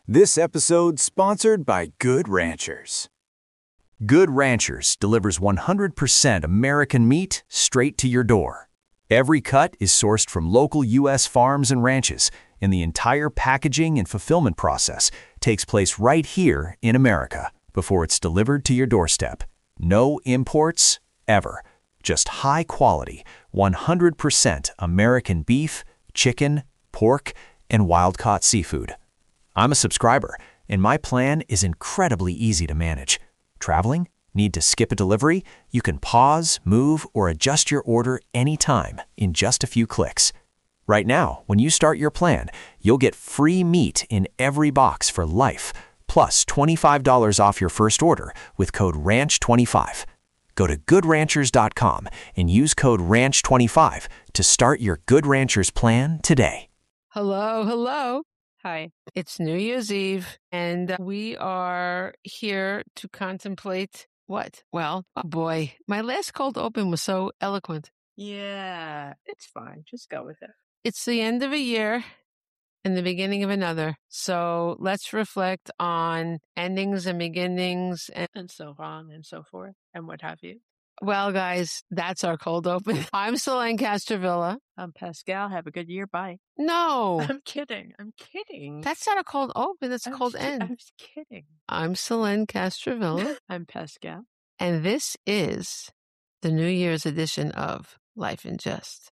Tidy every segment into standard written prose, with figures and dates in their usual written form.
This episode sponsored by Good Ranchers. Good Ranchers delivers 100% American meat straight to your door. Every cut is sourced from local U.S. farms and ranches, and the entire packaging and fulfillment process takes place right here in America before it's delivered to your doorstep. No imports, ever. Just high-quality, 100% American beef, chicken, pork, and wild-caught seafood. I'm a subscriber, and my plan is incredibly easy to manage. Traveling? Need to skip a delivery? You can pause, move, or adjust your order anytime in just a few clicks. Right now, when you start your plan, you'll get free meat in every box for life, plus $25 off your first order with code RANCH25. Go to goodranchers.com and use code RANCH25 to start your Good Ranchers plan today. Hello. Hi. It's New Year's Eve, and we are here to contemplate what? Well, oh boy, my last cold open was so eloquent. Yeah, it's fine. Just go with it. It's the end of a year and the beginning of another. So let's reflect on endings and beginnings. And so on and so forth and what have you. Well, guys, that's our cold open. I'm Selene Castrovilla. I'm Pascal. Have a good year. Bye. No, I'm kidding. that's not a cold open. That's a cold end. I was kidding. I'm Selene Castrovilla. I'm Pascal. And this is the New Year's edition of Life in Jest.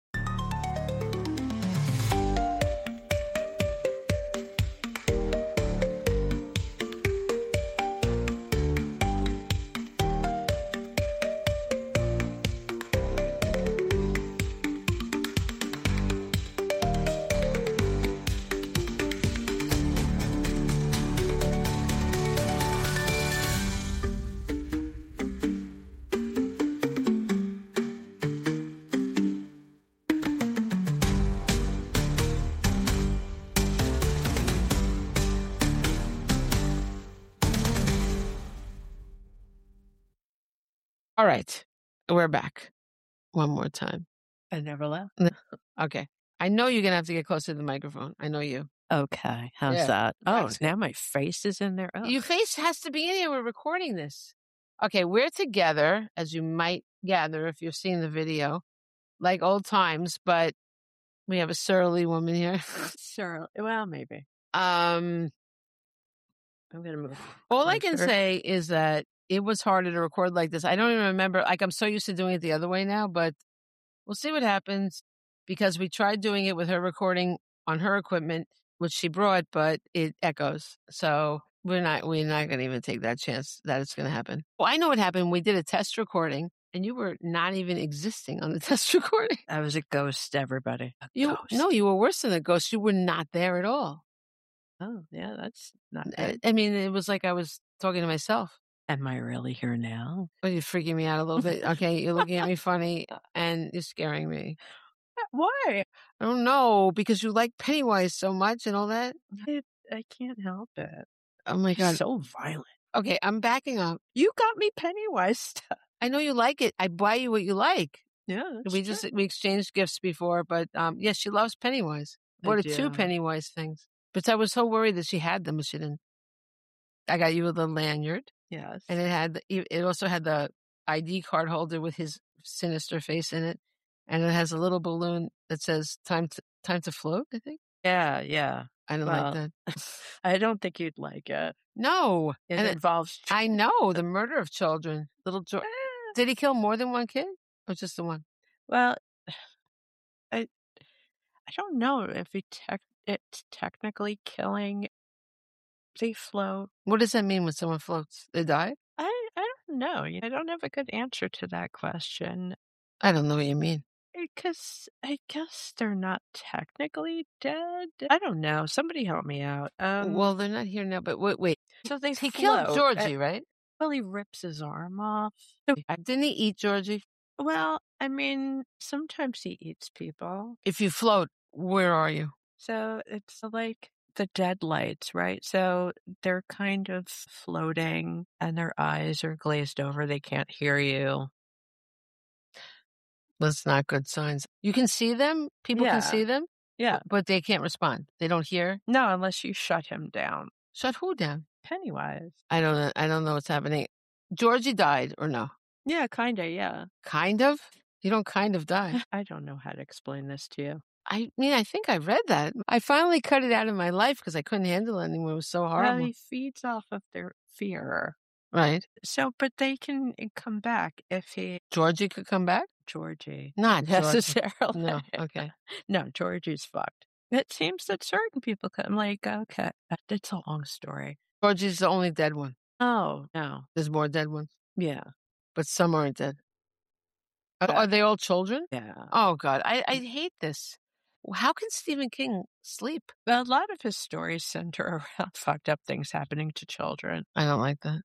All right, we're back one more time. I never left. Okay. I know you're going to have to get closer to the microphone. I know you. Okay. How's Yeah, that? Oh, that's now good. my face is in there. Oh. Your face has to be in here. We're recording this. Okay, we're together, as you might gather if you've seen the video, like old times, but we have a surly woman here. Sure. Well, maybe. Um, I'm going to move. all I can closer. say is that it was harder to record like this. I don't even remember. Like, I'm so used to doing it the other way now, but we'll see what happens because we tried doing it with her recording on her equipment, which she brought, but it echoes. So we're not going to even take that chance that it's going to happen. Well, I know what happened. We did a test recording and you were not even existing on the test recording. I was a ghost, everybody. Ghost. No, you were worse than a ghost. You were not there at all. Oh, yeah, that's not good. I mean, it was like I was talking to myself. Am I really here now? Oh, you're freaking me out a little bit. Okay, you're looking at me funny and you're scaring me. Why? I don't know, because you like Pennywise so much and all that. I can't help it. Oh my God. So violent. Okay, I'm backing up. You got me Pennywise stuff. I know you like it. I buy you what you like. Yeah, We exchanged gifts before, but yes, she loves Pennywise. Bought her 2 Pennywise things. But I was so worried that she had them, but she didn't. I got you a little lanyard. Yes. And it also had the ID card holder with his sinister face in it. And it has a little balloon that says time to float, I think. Yeah. I don't like that. I don't think you'd like it. No. It And involves I know the murder of children. Little George. Did he kill more than one kid or just the one? Well, I don't know if it's technically killing. They float. What does that mean when someone floats? They die? I don't know. I don't have a good answer to that question. I don't know what you mean. Because I guess they're not technically dead. I don't know. Somebody help me out. Well, they're not here now, but wait. So he killed Georgie, right? Well, he rips his arm off. Didn't he eat Georgie? Well, I mean, sometimes he eats people. If you float, where are you? So it's like the dead lights, right? So they're kind of floating and their eyes are glazed over. They can't hear you. That's not good signs. You can see them. People can see them. Yeah. But they can't respond. They don't hear. No, unless you shut him down. Shut who down? Pennywise. I don't know what's happening. Georgie died or no? Yeah, kinda, yeah. Kind of? You don't kind of die. I don't know how to explain this to you. I mean, I think I read that. I finally cut it out of my life because I couldn't handle it anymore. It was so Well, horrible. he feeds off of their fear. Right. So, but they can come back if Georgie could come back? Georgie. Not Georgie. Necessarily. No, okay. No, Georgie's fucked. It seems that certain people come, like, okay, it's a long story. Georgie's the only dead one. Oh, no. There's more dead ones, Yeah. but some aren't dead. Are they all children? Yeah. Oh, God. I hate this. How can Stephen King sleep? But a lot of his stories center around fucked up things happening to children. I don't like that.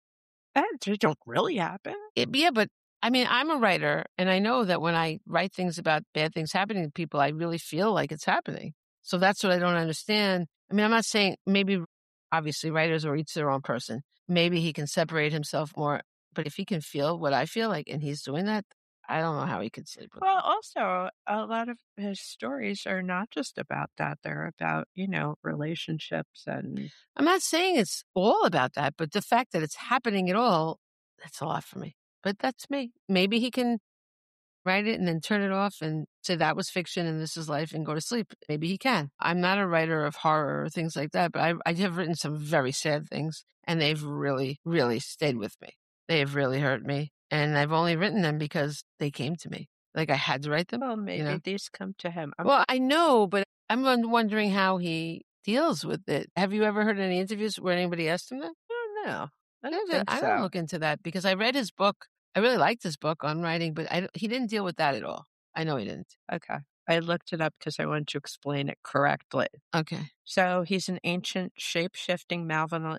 They don't really happen. Yeah, but I mean, I'm a writer, and I know that when I write things about bad things happening to people, I really feel like it's happening. So that's what I don't understand. I mean, I'm not saying maybe, obviously, writers are each their own person. Maybe he can separate himself more. But if he can feel what I feel like, and he's doing that, I don't know how he could sleep with Well, also, a lot of his stories are not just about that. They're about, relationships and. I'm not saying it's all about that, but the fact that it's happening at all, that's a lot for me. But that's me. Maybe he can write it and then turn it off and say that was fiction and this is life and go to sleep. Maybe he can. I'm not a writer of horror or things like that, but I have written some very sad things, and they've really, really stayed with me. They have really hurt me. And I've only written them because they came to me. Like I had to write them. Well, maybe these come to him. Well, I know, but I'm wondering how he deals with it. Have you ever heard any interviews where anybody asked him that? Oh, no. I I don't look into that because I read his book. I really liked his book on writing, but he didn't deal with that at all. I know he didn't. Okay. I looked it up because I wanted to explain it correctly. Okay. So he's an ancient, shape-shifting, malevolent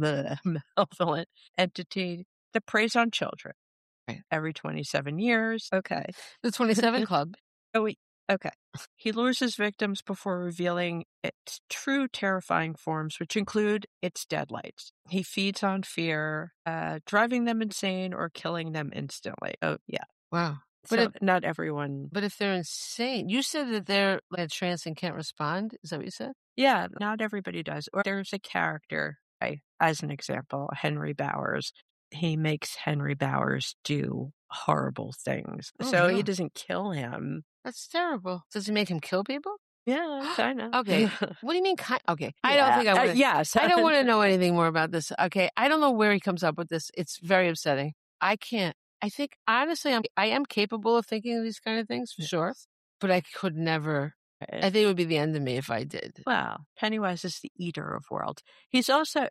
entity that preys on children. Right. Every 27 years. Okay. The 27 Club. Oh, wait. Okay. He lures his victims before revealing its true terrifying forms, which include its deadlights. He feeds on fear, driving them insane or killing them instantly. Oh, yeah. Wow. But not everyone. But if they're insane, you said that they're like a trance and can't respond. Is that what you said? Yeah, not everybody does. Or there's a character, as an example, Henry Bowers. He makes Henry Bowers do horrible things. So he doesn't kill him. That's terrible. Does he make him kill people? Yeah, kind of. Okay. What do you mean? Okay. Yeah. I don't think I want to. Yes. I don't want to know anything more about this. Okay. I don't know where he comes up with this. It's very upsetting. I can't. I think, honestly, I am capable of thinking of these kind of things, for sure. But I could never. I think it would be the end of me if I did. Well, Pennywise is the eater of worlds. He's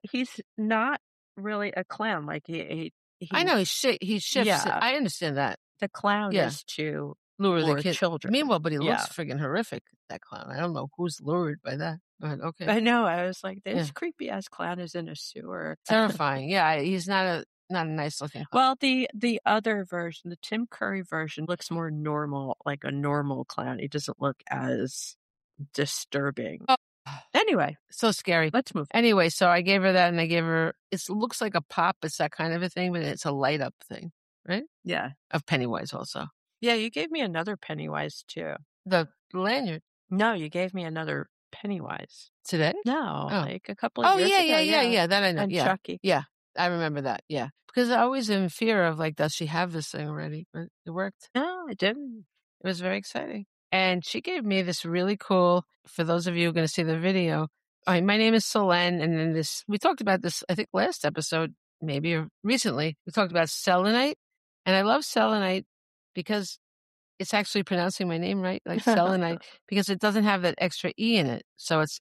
not really a clown. Like I know he shifts. Yeah. I understand that. The clown is to lure the children. Meanwhile, but he looks friggin' horrific, that clown. I don't know who's lured by that, but okay. I know. I was like, this creepy ass clown is in a sewer. Terrifying. Yeah, he's not a nice looking clown. Well, the other version, the Tim Curry version, looks more normal, like a normal clown. He doesn't look as disturbing. Oh. Anyway, so scary. Let's move. Anyway, so I gave her that, and I gave her. It looks like a pop. It's that kind of a thing, but it's a light up thing, right? Yeah. Of Pennywise also. Yeah, you gave me another Pennywise too. The lanyard. No, you gave me another Pennywise today. No, like a couple of years ago. Yeah. That I know. And Chucky. Yeah, I remember that. Yeah, because I always am in fear of like, does she have this thing already? But it worked. No, it didn't. It was very exciting. And she gave me this really cool, for those of you who are going to see the video, my name is Selene, and then we talked about this, I think last episode, maybe, or recently, we talked about selenite, and I love selenite because it's actually pronouncing my name right, like selenite, because it doesn't have that extra E in it, so it's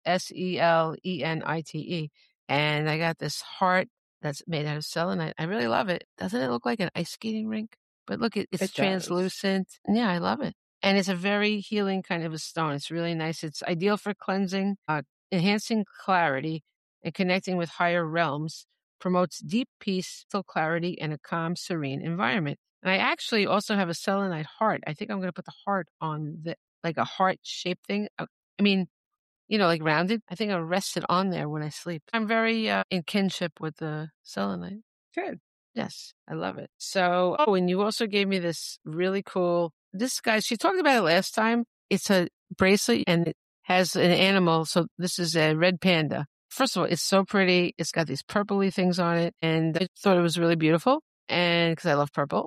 Selenite, and I got this heart that's made out of selenite. I really love it. Doesn't it look like an ice skating rink? But look, it's translucent. Yeah, I love it. And it's a very healing kind of a stone. It's really nice. It's ideal for cleansing, enhancing clarity, and connecting with higher realms. Promotes deep peace, full clarity, and a calm, serene environment. And I actually also have a selenite heart. I think I'm going to put the heart on like a heart-shaped thing. I mean, like rounded. I think I'll rest it on there when I sleep. I'm very in kinship with the selenite. Good. Yes, I love it. So, and you also gave me this really cool, this guy, she talked about it last time. It's a bracelet and it has an animal. So this is a red panda First of all, it's so pretty. It's got these purpley things on it. And I thought it was really beautiful. And because I love purple.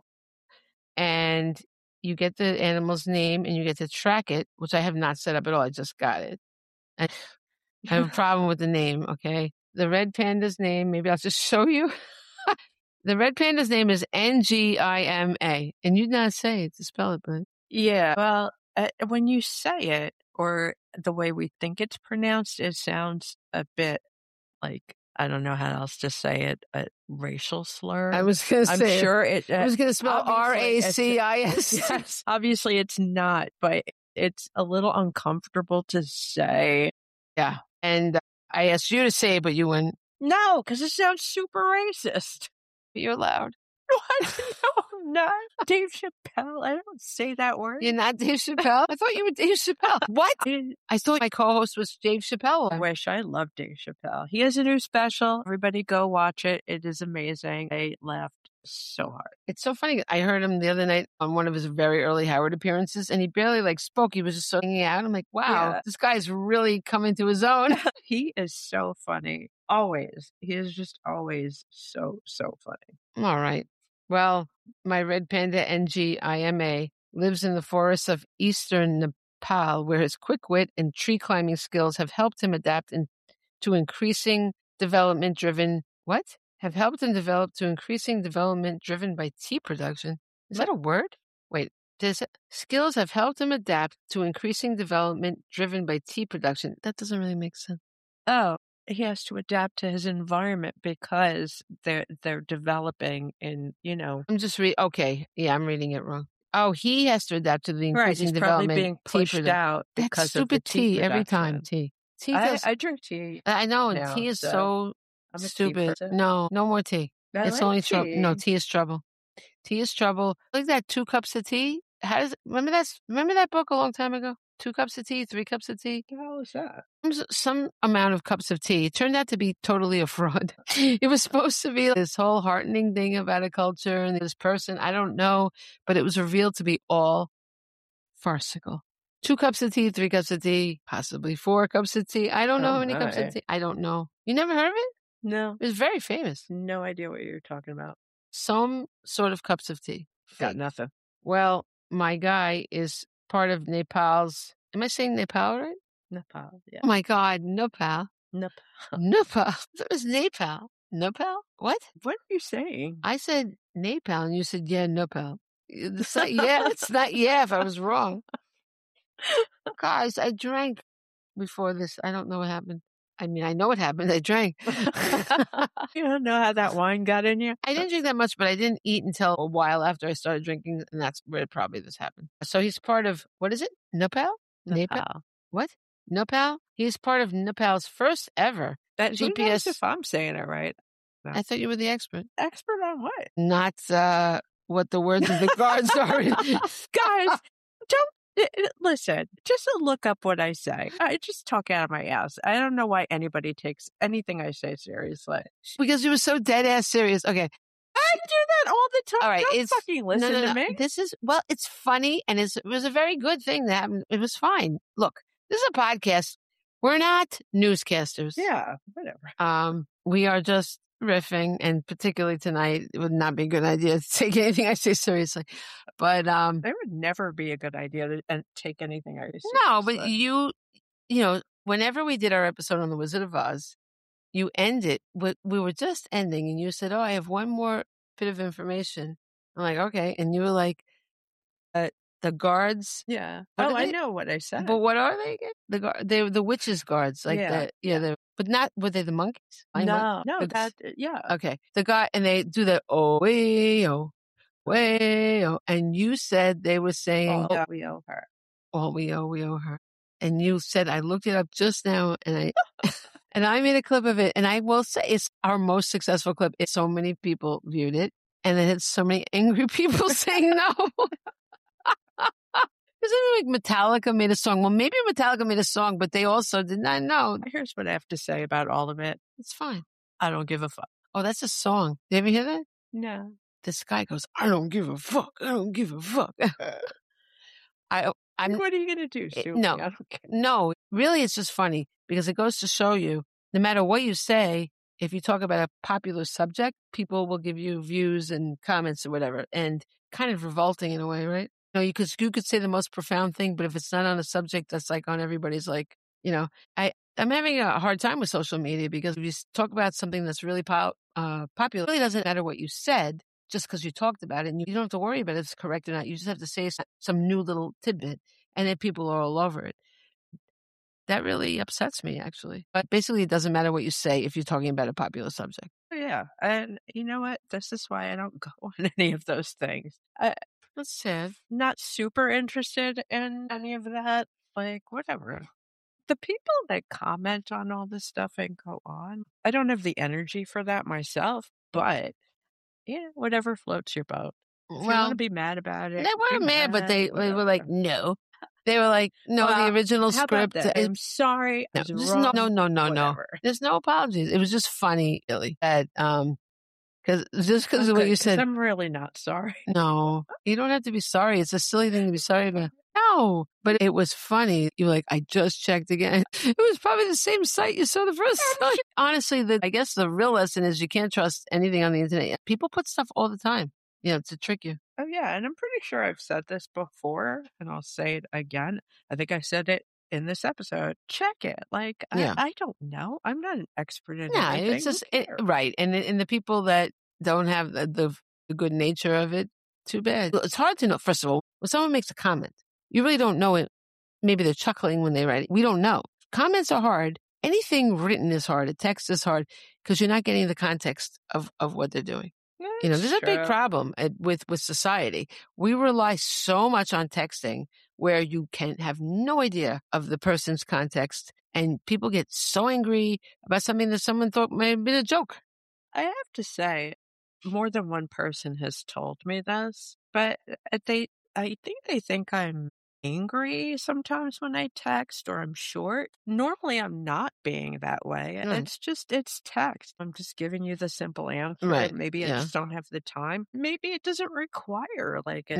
And you get the animal's name and you get to track it, which I have not set up at all. I just got it. I have a problem with the name, okay? The red panda's name, maybe I'll just show you. The red panda's name is Ngima. And you did not say it to spell it, but Yeah. Well, when you say it, or the way we think it's pronounced, it sounds a bit like, I don't know how else to say it, a racial slur. I was going to I'm say sure it. I was going to spell obviously RACIS. Yes, obviously it's not, but it's a little uncomfortable to say. Yeah. And I asked you to say it, but you wouldn't. No, because it sounds super racist. But you're loud. What? No, I'm not Dave Chappelle. I don't say that word. You're not Dave Chappelle? I thought you were Dave Chappelle. What? I thought my co-host was Dave Chappelle. I wish I loved Dave Chappelle. He has a new special. Everybody go watch it. It is amazing. I laughed so hard. It's so funny. I heard him the other night on one of his very early Howard appearances, and he barely spoke. He was just so hanging out. I'm like, wow, Yeah. this guy's really coming to his own. He is so funny. Always. He is just always so funny. All right. Well, my red panda Ngima lives in the forests of eastern Nepal, where his quick wit and tree climbing skills have helped him adapt to increasing development driven. What? Have helped him develop to increasing development driven by tea production. Is that a word? Wait, skills have helped him adapt to increasing development driven by tea production. That doesn't really make sense. Oh, he has to adapt to his environment because they're developing in, I'm just okay. Yeah, I'm reading it wrong. Oh, he has to adapt to the right. increasing He's development. probably being pushed out That's because stupid of the tea every time. production. Tea. I drink tea. I know, and now, tea is so so I'm a tea stupid. person. No more tea. I It's like only trouble. No, tea. tea is trouble. Tea is trouble. Like that 2 cups of tea. How does remember that book a long time ago? 2 cups of tea, 3 cups of tea. What the hell is that? Some amount of cups of tea. It turned out to be totally a fraud. It was supposed to be this whole heartening thing about a culture and this person. I don't know, but it was revealed to be all farcical. 2 cups of tea, 3 cups of tea, possibly 4 cups of tea. I don't know how many cups of tea. I don't know. You never heard of it? No. It was very famous. No idea what you're talking about. Some sort of cups of tea. Got Fake. nothing. Well, my guy is part of Nepal's. Am I saying Nepal right? Nepal. Yeah. Oh my God, Nepal. Nepal. Nepal. That was Nepal. Nepal? What? What are you saying? I said Nepal and you said, yeah, Nepal. It's not, yeah, it's not, yeah, if I was wrong. Guys, I drank before this. I don't know what happened. I mean, I know what happened. I drank. You don't know how that wine got in you? I didn't drink that much, but I didn't eat until a while after I started drinking, and that's where probably this happened. So he's part of, what is it? Nepal? Nepal. What? Nepal? He's part of Nepal's first ever Who knows GPS. if I'm saying it right? I thought you were the expert. Expert on what? Not what the words of the guards are. Guys, don't listen. Just look up what I say. I just talk out of my ass. I don't know why anybody takes anything I say seriously. Because you were so dead ass serious. Okay. I do that all the time. All right, Don't it's fucking listen to me. This is it's funny and it was a very good thing that happened. It was fine. Look, this is a podcast. We're not newscasters. Yeah, whatever. We are just riffing, and particularly tonight, it would not be a good idea to take anything I say seriously. But It would never be a good idea to take anything I say seriously. no, but you know, whenever we did our episode on The Wizard of Oz, you end it with, we were just ending, and you said, "Oh, I have one more bit of information." I'm like, "Okay," and you were like, "The guards." Yeah. What Oh, are I they? know what I said. But what are they again? They were the witches' guards, like but not were they the monkeys? No, The- that yeah. Okay, the guy, and they do the way oh, and you said they were saying, Oh, we owe her. "Oh, we owe her," and you said, I looked it up just now, and I and I made a clip of it, and I will say it's our most successful clip. So many people viewed it, and it had so many angry people saying no. Isn't it like Metallica made a song? Well, maybe Metallica made a song, but they also did not know. Here's what I have to say about all of it. It's fine. I don't give a fuck. Oh, that's a song. Did you ever hear that? No. This guy goes, "I don't give a fuck. I don't give a fuck." I'm What are you gonna do? Sue no. me? I don't care. No, really, it's just funny because it goes to show you. no matter what you say, if you talk about a popular subject, people will give you views and comments or whatever, and kind of revolting in a way, right? You could say the most profound thing, but if it's not on a subject that's like on everybody's like, I'm having a hard time with social media because if you talk about something that's really popular, it really doesn't matter what you said just because you talked about it, and you don't have to worry about if it's correct or not. You just have to say some new little tidbit, and then people are all over it. That really upsets me, actually. But basically, it doesn't matter what you say if you're talking about a popular subject. Yeah. And you know what? This is why I don't go on any of those things. That's sad. Not super interested in any of that. Like, whatever. The people that comment on all this stuff and go on, I don't have the energy for that myself, but whatever floats your boat. If you want to be mad about it. They weren't mad, but they were like, no. They were like, no, Well, the original how about script. that? I'm sorry. I was wrong. No. There's no apologies. It was just funny, really. That, because of what you said. I'm really not sorry. No, you don't have to be sorry. It's a silly thing to be sorry about. No, but it was funny. You were like, I just checked again. It was probably the same site you saw the first time. Honestly, I guess the real lesson is you can't trust anything on the internet. People put stuff all the time, to trick you. Oh, yeah. And I'm pretty sure I've said this before, and I'll say it again. I think I said it in this episode. Check it. Like, I don't know. I'm not an expert in anything. It's just, right. And the people that don't have the good nature of it, too bad. It's hard to know, first of all, when someone makes a comment, you really don't know it. Maybe they're chuckling when they write it. We don't know. Comments are hard. Anything written is hard. A text is hard because you're not getting the context of what they're doing. There's a big problem with society. We rely so much on texting where you can have no idea of the person's context, and people get so angry about something that someone thought may have been a joke. I have to say, more than one person has told me this, but I think they think I'm angry sometimes when I text or I'm short. Normally, I'm not being that way. It's text. I'm just giving you the simple answer. Right. Maybe I just don't have the time. Maybe it doesn't require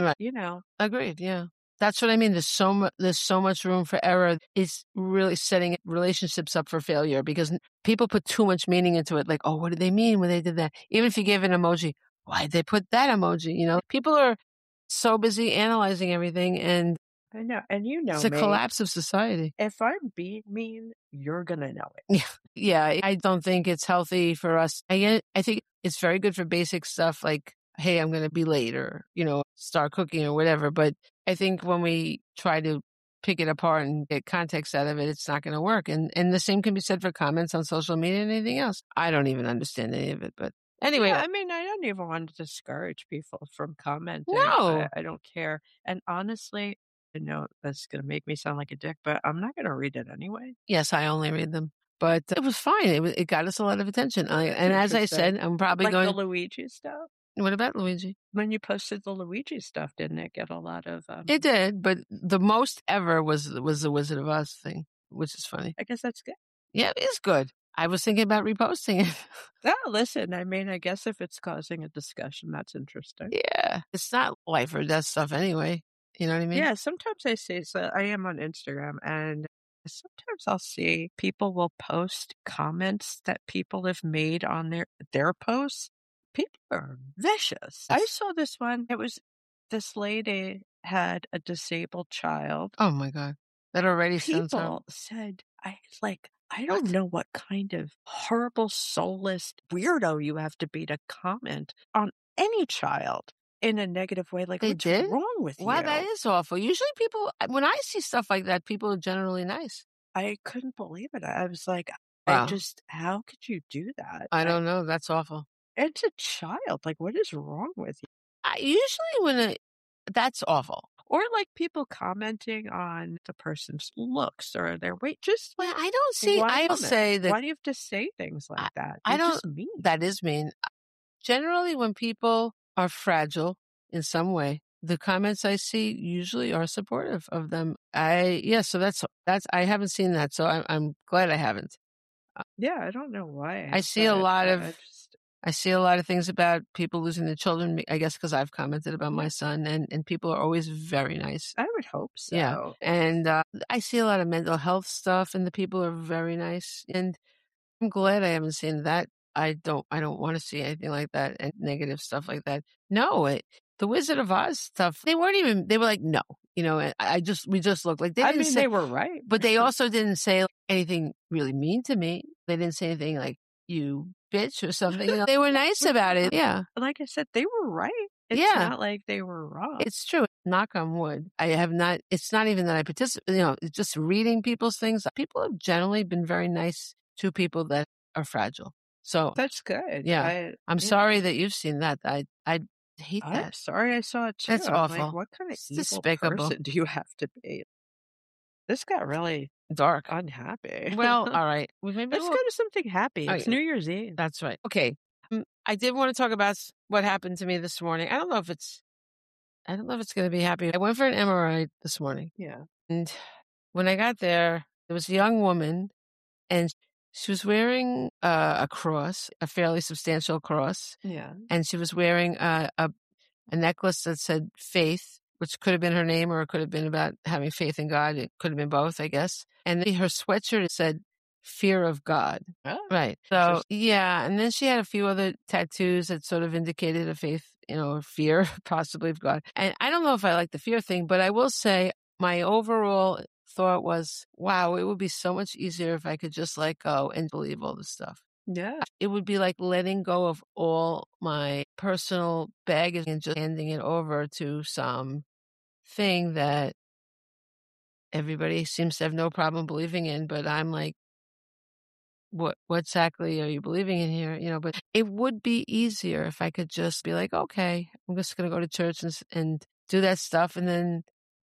Agreed. Yeah. That's what I mean. There's so much room for error. It's really setting relationships up for failure because people put too much meaning into it. Like, oh, what did they mean when they did that? Even if you give an emoji, why did they put that emoji? People are so busy analyzing everything, and I know, and it's a collapse of society. If I'm being mean, you're gonna know it. Yeah. I don't think it's healthy for us. I think it's very good for basic stuff like, hey, I'm going to be late or, start cooking or whatever. But I think when we try to pick it apart and get context out of it, it's not going to work. And the same can be said for comments on social media and anything else. I don't even understand any of it, but anyway. Yeah, I mean, I don't even want to discourage people from commenting. No. I don't care. And honestly, I know that's going to make me sound like a dick, but I'm not going to read it anyway. Yes, I only read them. But it was fine. It got us a lot of attention. And as I said, I'm probably going... the Luigi stuff? What about Luigi? When you posted the Luigi stuff, didn't it get a lot of... It did, but the most ever was the Wizard of Oz thing, which is funny. I guess that's good. Yeah, it is good. I was thinking about reposting it. Oh, listen, I mean, I guess if it's causing a discussion, that's interesting. Yeah, it's not life or death stuff anyway. You know what I mean? Yeah, sometimes I see, so I am on Instagram, and sometimes I'll see people will post comments that people have made on their posts. People are vicious. I saw this one. It was this lady had a disabled child. Oh my God. That already sounds People said, I don't know what kind of horrible, soulless weirdo you have to be to comment on any child in a negative way. Like, what's wrong with you? Wow, that is awful. Usually people, when I see stuff like that, people are generally nice. I couldn't believe it. I was like, wow. How could you do that? I don't know. That's awful. It's a child. Like, what is wrong with you? Usually that's awful. Or like people commenting on the person's looks or their weight. Just like, I don't see. I will say that. Why do you have to say things like that? I don't. Just mean. That is mean. Generally, when people are fragile in some way, the comments I see usually are supportive of them. So that's. I haven't seen that, so I'm glad I haven't. Yeah, I don't know why. I see a lot of things about people losing their children, I guess because I've commented about my son, and people are always very nice. I would hope so. Yeah. And I see a lot of mental health stuff, and the people are very nice. And I'm glad I haven't seen that. I don't want to see anything like that and negative stuff like that. No, the Wizard of Oz stuff, they were like, no, and we just looked like I mean, they were right. but they also didn't say anything really mean to me. They didn't say anything like, you bitch or something. They were nice about it. Yeah. Like I said, they were right. It's Yeah. not like they were wrong. It's true. Knock on wood. I have not, it's not even that I participate, it's just reading people's things. People have generally been very nice to people that are fragile. So That's good. yeah, I'm sorry that you've seen that. I hate I'm that. sorry I saw it too. That's I'm awful. like, what kind of It's evil despicable. person do you have to be? This got really Dark. unhappy. Well, all right. Maybe Let's go to something happy. It's New Year's Eve. That's right. Okay. I did want to talk about what happened to me this morning. I don't know if it's going to be happy. I went for an MRI this morning. Yeah. And when I got there was a young woman, and she was wearing a cross, a fairly substantial cross. Yeah. And she was wearing a necklace that said faith, which could have been her name, or it could have been about having faith in God. It could have been both, I guess. And her sweatshirt said fear of God. Oh, right. So, yeah. And then she had a few other tattoos that sort of indicated a faith, or fear possibly of God. And I don't know if I like the fear thing, but I will say my overall thought was, wow, it would be so much easier if I could just let go and believe all this stuff. Yeah. It would be like letting go of all my personal baggage and just handing it over to some thing that everybody seems to have no problem believing in, but I'm like, what exactly are you believing in here? But it would be easier if I could just be like, okay, I'm just going to go to church and do that stuff. And then,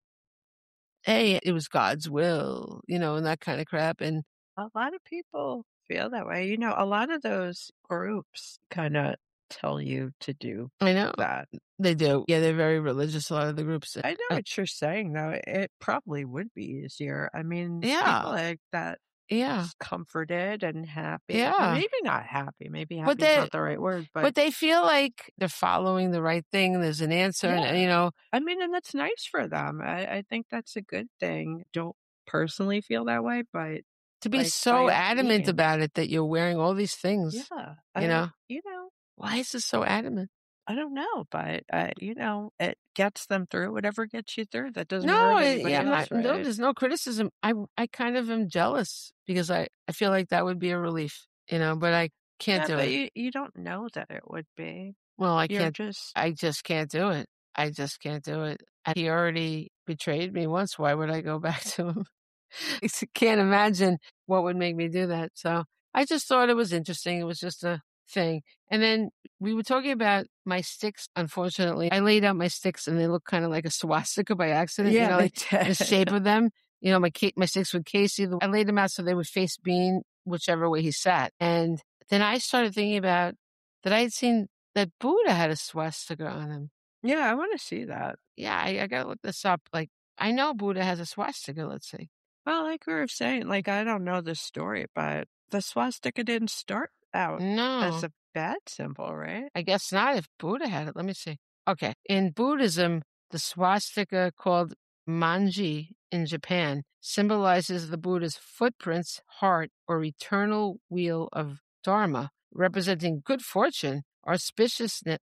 hey, it was God's will, and that kind of crap. And a lot of people feel that way. A lot of those groups kind of tell you to do I know that. They do. Yeah, they're very religious, a lot of the groups. I know what you're saying, though. It probably would be easier. I mean, Yeah. people like that. Yeah. Comforted and happy. Yeah. Maybe not happy. Maybe happy is not the right word. But they feel like they're following the right thing. There's an answer. Yeah. And, I mean, and that's nice for them. I think that's a good thing. Don't personally feel that way, but to be so adamant about it that you're wearing all these things. Yeah. Why is this so adamant? I don't know, but it gets them through. Whatever gets you through, that doesn't hurt anybody else, right? No, there's no criticism. I kind of am jealous because I feel like that would be a relief, but I can't do it. You don't know that it would be. Well, I just can't do it. I just can't do it. He already betrayed me once. Why would I go back to him? I can't imagine what would make me do that. So I just thought it was interesting. It was just a thing. And then we were talking about my sticks. Unfortunately, I laid out my sticks and they look kind of like a swastika by accident. Yeah, the shape of them. My sticks with Casey. I laid them out so they would face Bean whichever way he sat. And then I started thinking about that I had seen that Buddha had a swastika on him. Yeah, I want to see that. Yeah, I got to look this up. Like, I know Buddha has a swastika. Let's see. Well, like we were saying, I don't know the story, but the swastika didn't start out as a bad symbol, right? I guess not if Buddha had it. Let me see. Okay. In Buddhism, the swastika called manji in Japan symbolizes the Buddha's footprints, heart, or eternal wheel of Dharma, representing good fortune, auspiciousness,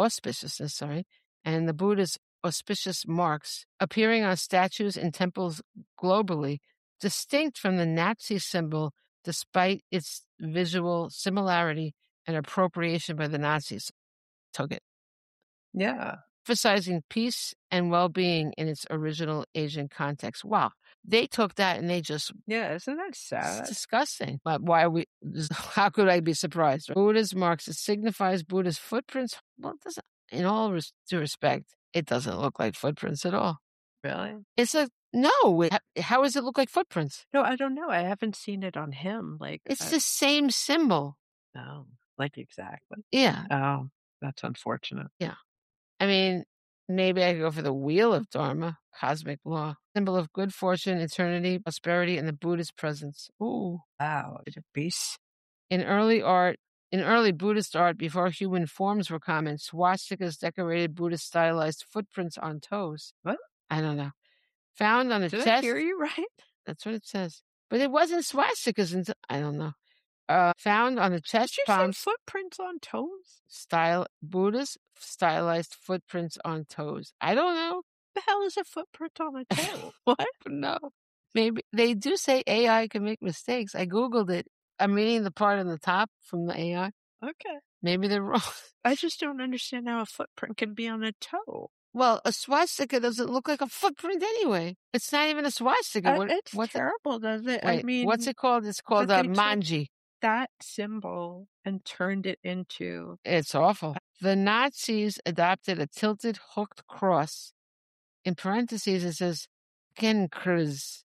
and the Buddha's auspicious marks appearing on statues in temples globally, distinct from the Nazi symbol despite its visual similarity and appropriation by the Nazis. Took it. Yeah. Emphasizing peace and well-being in its original Asian context. Wow. They took that and they just... Yeah, isn't that sad? It's disgusting. But how could I be surprised? Buddha's marks, it signifies Buddha's footprints. Well, it doesn't, in all due respect, it doesn't look like footprints at all. Really? No. How does it look like footprints? No, I don't know. I haven't seen it on him. It's the same symbol. No, exactly. Yeah. Oh, that's unfortunate. Yeah. I mean, maybe I could go for the wheel of Dharma, cosmic law, symbol of good fortune, eternity, prosperity, and the Buddhist presence. Ooh. Wow. It's a beast. In early Buddhist art, before human forms were common, swastikas decorated Buddhist stylized footprints on toes. What? I don't know. Found on the chest. Did I hear you right? That's what it says. But it wasn't swastikas until, I don't know. Found on the chest, Did you say palms, footprints on toes? Buddhist stylized footprints on toes. I don't know. The hell is a footprint on a toe? What? No. Maybe they do say AI can make mistakes. I Googled it. I'm reading the part on the top from the AI. Okay. Maybe they're wrong. I just don't understand how a footprint can be on a toe. Well, a swastika doesn't look like a footprint anyway. It's not even a swastika. It's what's terrible, does it? Wait, I mean, what's it called? It's called they took manji. that symbol and turned it into... It's awful. The Nazis adopted a tilted hooked cross. In parentheses, it says Hakenkreuz.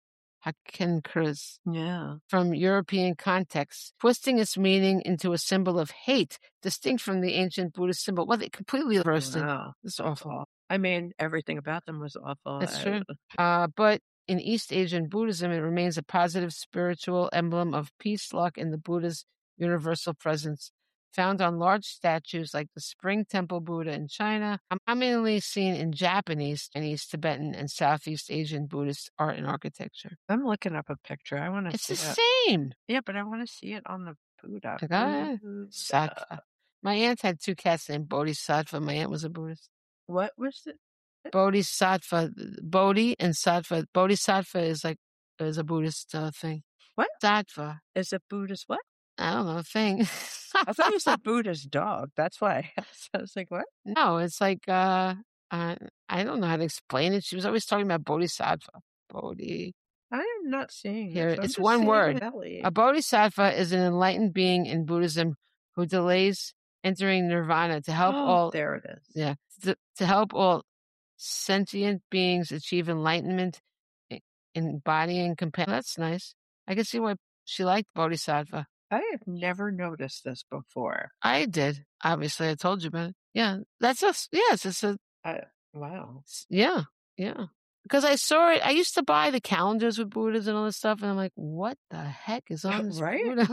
Yeah. From European context, twisting its meaning into a symbol of hate, distinct from the ancient Buddhist symbol. Well, they completely reversed it. Wow. It's awful. I mean, everything about them was awful. That's true. But in East Asian Buddhism, it remains a positive spiritual emblem of peace, luck, and the Buddha's universal presence, found on large statues like the Spring Temple Buddha in China, commonly seen in Japanese, Chinese, Tibetan, and Southeast Asian Buddhist art and architecture. I'm looking up a picture. I want to see It's the it. same. Yeah, but I want to see it on the Buddha. Bodhisattva. My aunt had 2 cats named Bodhisattva. My aunt was a Buddhist. What was it? Bodhisattva. Bodhi and Sattva. Bodhisattva is a Buddhist thing. What? Sattva. Is a Buddhist what? I don't know, thing. I thought you said Buddha's dog. That's why I was like, what? No, it's like, I don't know how to explain it. She was always talking about Bodhisattva. Bodhi. I am not seeing Here, it. So it's one word. Belly. A bodhisattva is an enlightened being in Buddhism who delays entering nirvana to help all. There it is. Yeah, to help all sentient beings achieve enlightenment, embodying compassion. That's nice. I can see why she liked bodhisattva. I have never noticed this before. I did. Obviously, I told you about it. Yeah, that's us. Yes, it's a. Wow. Yeah, yeah. Because I saw it. I used to buy the calendars with Buddhas and all this stuff, and I'm like, what the heck is on this right? Buddha?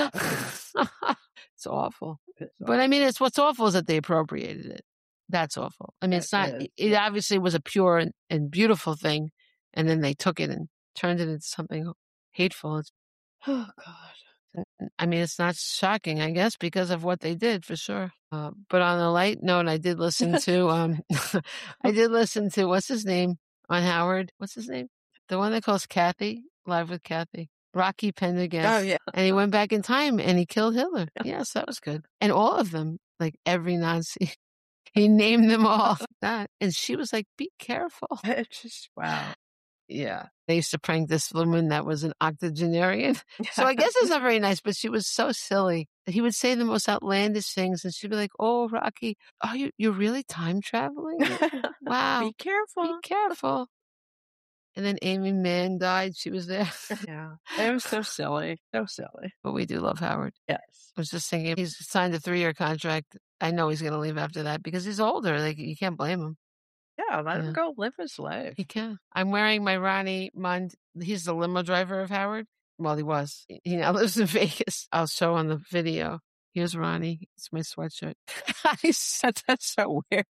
It's awful. But I mean, what's awful is that they appropriated it. That's awful. I mean, it's not. It obviously was a pure and beautiful thing, and then they took it and turned it into something hateful. Oh God. I mean, it's not shocking, I guess, because of what they did, for sure. But on a light note, I did listen to, what's his name on Howard? What's his name? The one that calls Kathy, Live with Kathy. Rocky Pendergast. Oh, yeah. And he went back in time and he killed Hitler. Yes, that was good. And all of them, like every Nazi. He named them all. That. And she was like, be careful. It's just, wow. Yeah. They used to prank this woman that was an octogenarian. So I guess it's not very nice, but she was so silly. He would say the most outlandish things, and she'd be like, oh, Rocky, you're really time traveling? Wow. Be careful. Be careful. And then Amy Mann died. She was there. Yeah. It was so silly. So silly. But we do love Howard. Yes. I was just thinking, he's signed a 3-year contract. I know he's going to leave after that because he's older. Like, you can't blame him. Yeah, let him go live his life. He can. I'm wearing my Ronnie Mond. He's the limo driver of Howard. Well, he was. He now lives in Vegas. I'll show on the video. Here's Ronnie. It's my sweatshirt. He said that's so weird.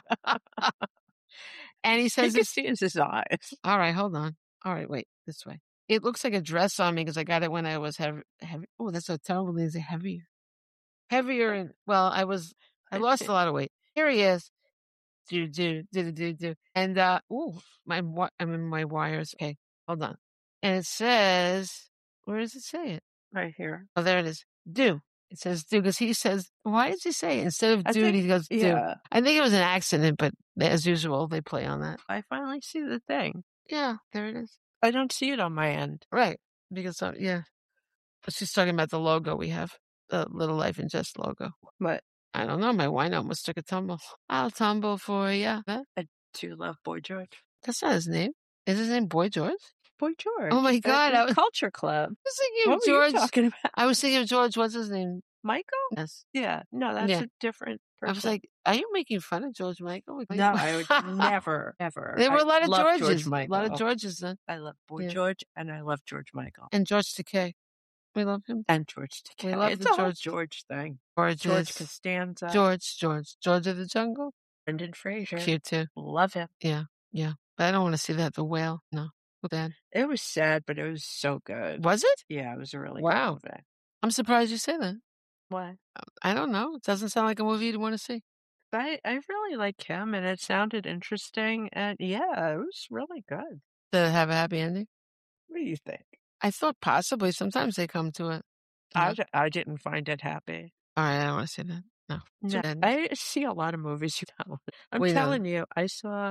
And he says, you can see his eyes. All right, hold on. All right, wait, this way. It looks like a dress on me because I got it when I was heavy. Oh, that's so terrible. Is it heavier? Heavier. And well, I lost a lot of weight. Here he is. Do. And, I'm in my wires. Okay, hold on. And it says, where does it say it? Right here. Oh, there it is. Do. It says do because he says, why does he say it? Instead of dude, he goes do. Yeah. I think it was an accident, but as usual, they play on that. I finally see the thing. Yeah, there it is. I don't see it on my end. Right. Because, yeah. But she's talking about the logo we have, the Little Life and Jest logo. What? I don't know. My wine almost took a tumble. I'll tumble for ya. I do love Boy George. That's not his name. Is his name Boy George? Boy George. Oh my God. Culture Club. I was thinking of George. What were you talking about? I was thinking of George. What's his name? Michael? Yes. Yeah. No, that's a different person. I was like, are you making fun of George Michael? No, I would never, ever. There were a lot of Georges. George a lot of Georges then. I love Boy George and I love George Michael. And George Takei. We love him. And George Takei. We love it's the a whole George thing. George Costanza. George of the Jungle. Brendan Fraser. Cute too. Love him. Yeah. But I don't want to see that. The Whale. No. Bad. It was sad, but it was so good. Was it? Yeah, it was a really good movie. I'm surprised you say that. What? I don't know. It doesn't sound like a movie you'd want to see. I really like him, and it sounded interesting, and yeah, it was really good. Did it have a happy ending? What do you think? I thought possibly. Sometimes they come to it. No. I didn't find it happy. All right, I don't want to see that. No. No, End. I see a lot of movies. I'm We know. telling you, I saw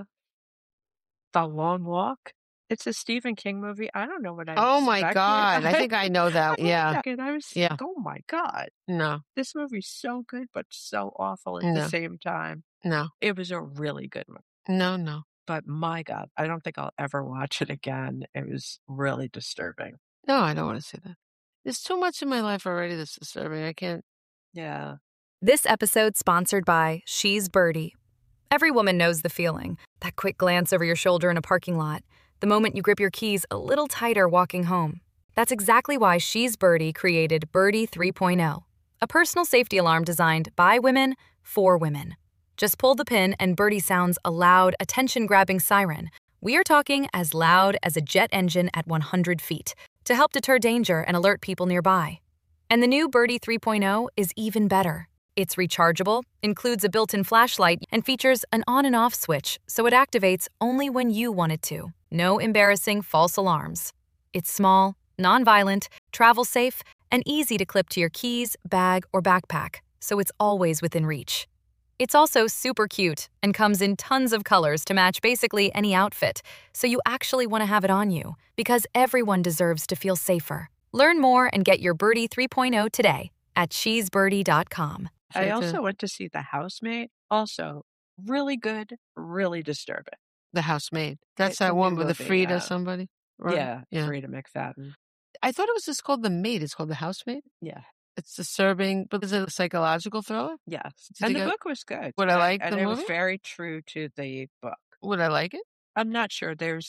The Long Walk. It's a Stephen King movie. I don't know what I Oh my expected. God. I think I know that. Yeah. And I was Yeah. like, oh my God. No. This movie's so good, but so awful at No. the same time. No. It was a really good movie. No. But my God, I don't think I'll ever watch it again. It was really disturbing. No, I don't want to see that. There's too much in my life already that's disturbing. I can't. Yeah. This episode sponsored by She's Birdie. Every woman knows the feeling. That quick glance over your shoulder in a parking lot. The moment you grip your keys a little tighter walking home. That's exactly why She's Birdie created Birdie 3.0, a personal safety alarm designed by women for women. Just pull the pin and Birdie sounds a loud, attention-grabbing siren. We are talking as loud as a jet engine at 100 feet to help deter danger and alert people nearby. And the new Birdie 3.0 is even better. It's rechargeable, includes a built-in flashlight, and features an on and off switch so it activates only when you want it to. No embarrassing false alarms. It's small, non-violent, travel safe, and easy to clip to your keys, bag, or backpack, so it's always within reach. It's also super cute and comes in tons of colors to match basically any outfit, so you actually want to have it on you, because everyone deserves to feel safer. Learn more and get your Birdie 3.0 today at she'sbirdie.com. I also went to see The Housemaid. Also, really good, really disturbing. The Housemaid. That's It's that a one new with the movie, Frida yeah. somebody? Right? Yeah, Frida McFadden. I thought it was just called The Maid. It's called The Housemaid? Yeah. It's disturbing, but is it a psychological thriller? Yes. Did And you the get- book was good. Would I like and the it was movie? very true to the book. Would I like it? I'm not sure. There's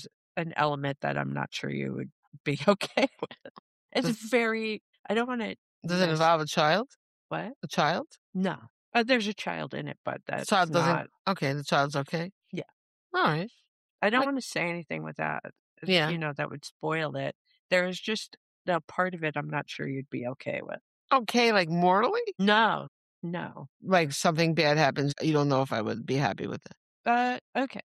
an element that I'm not sure you would be okay with. It's very, I don't want to. Does it involve a child? What? A child? No. There's a child in it, but that's The child doesn't. not. Okay, the child's okay? Yeah. All right. I don't want to say anything with that. Yeah. That would spoil it. There's just a part of it I'm not sure you'd be okay with. Okay, like morally? No. Like something bad happens, you don't know if I would be happy with it. Okay.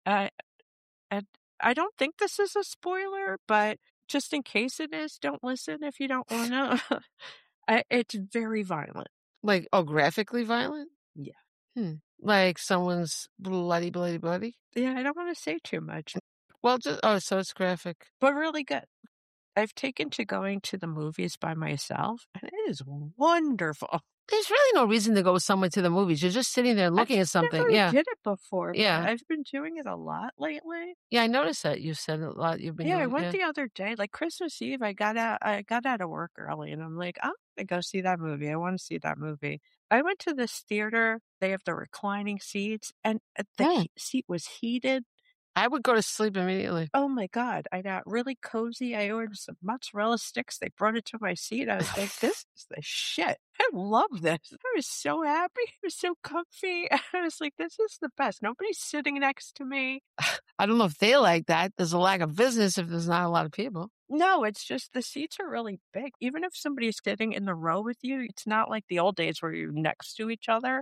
I don't think this is a spoiler, but just in case it is, don't listen if you don't want to. It's very violent. Like, graphically violent? Yeah. Like someone's bloody? Yeah, I don't want to say too much, Well, so it's graphic. but really good. I've taken to going to the movies by myself, and it is wonderful. There's really no reason to go with someone to the movies. You're just sitting there looking at something. Never Yeah. did it before. But Yeah. I've been doing it a lot lately. Yeah, I noticed that. You said a lot. You've been Yeah, I doing went the other day, like Christmas Eve. I got out of work early, and I'm like, I'm gonna go see that movie. I want to see that movie. I went to this theater. They have the reclining seats, and the seat was heated. I would go to sleep immediately. Oh my God. I got really cozy. I ordered some mozzarella sticks. They brought it to my seat. I was like, this is the shit. I love this. I was so happy. It was so comfy. I was like, this is the best. Nobody's sitting next to me. I don't know if they like that. There's a lack of business if there's not a lot of people. No, it's just the seats are really big. Even if somebody's sitting in the row with you, it's not like the old days where you're next to each other.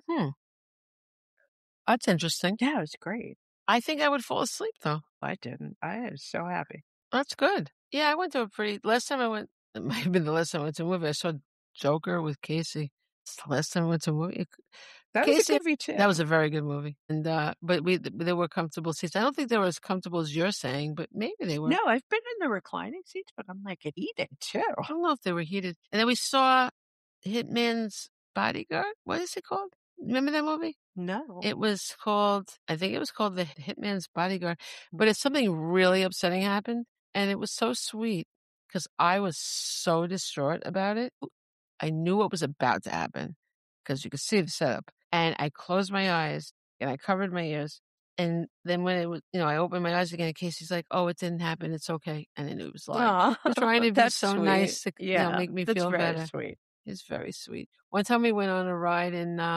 That's interesting. Yeah, it was great. I think I would fall asleep, though. I didn't. I was so happy. That's good. Yeah, I went to last time I went, it might have been the last time I went to a movie. I saw Joker with Casey. It's the last time I went to a movie. That was a movie too. That was a very good movie. And but there were comfortable seats. I don't think they were as comfortable as you're saying, but maybe they were. No, I've been in the reclining seats, but I'm like, heated too. I don't know if they were heated. And then we saw Hitman's Bodyguard. What is it called? Remember that movie? No. It was called, I think it was called The Hitman's Bodyguard, but it's something really upsetting happened. And it was so sweet because I was so distraught about it. I knew what was about to happen because you could see the setup. And I closed my eyes and I covered my ears. And then when it was, I opened my eyes again in case he's like, oh, it didn't happen. It's okay. And then it was like, he's trying to be so sweet. nice to make me that's feel very better. Sweet. It's very sweet. One time we went on a ride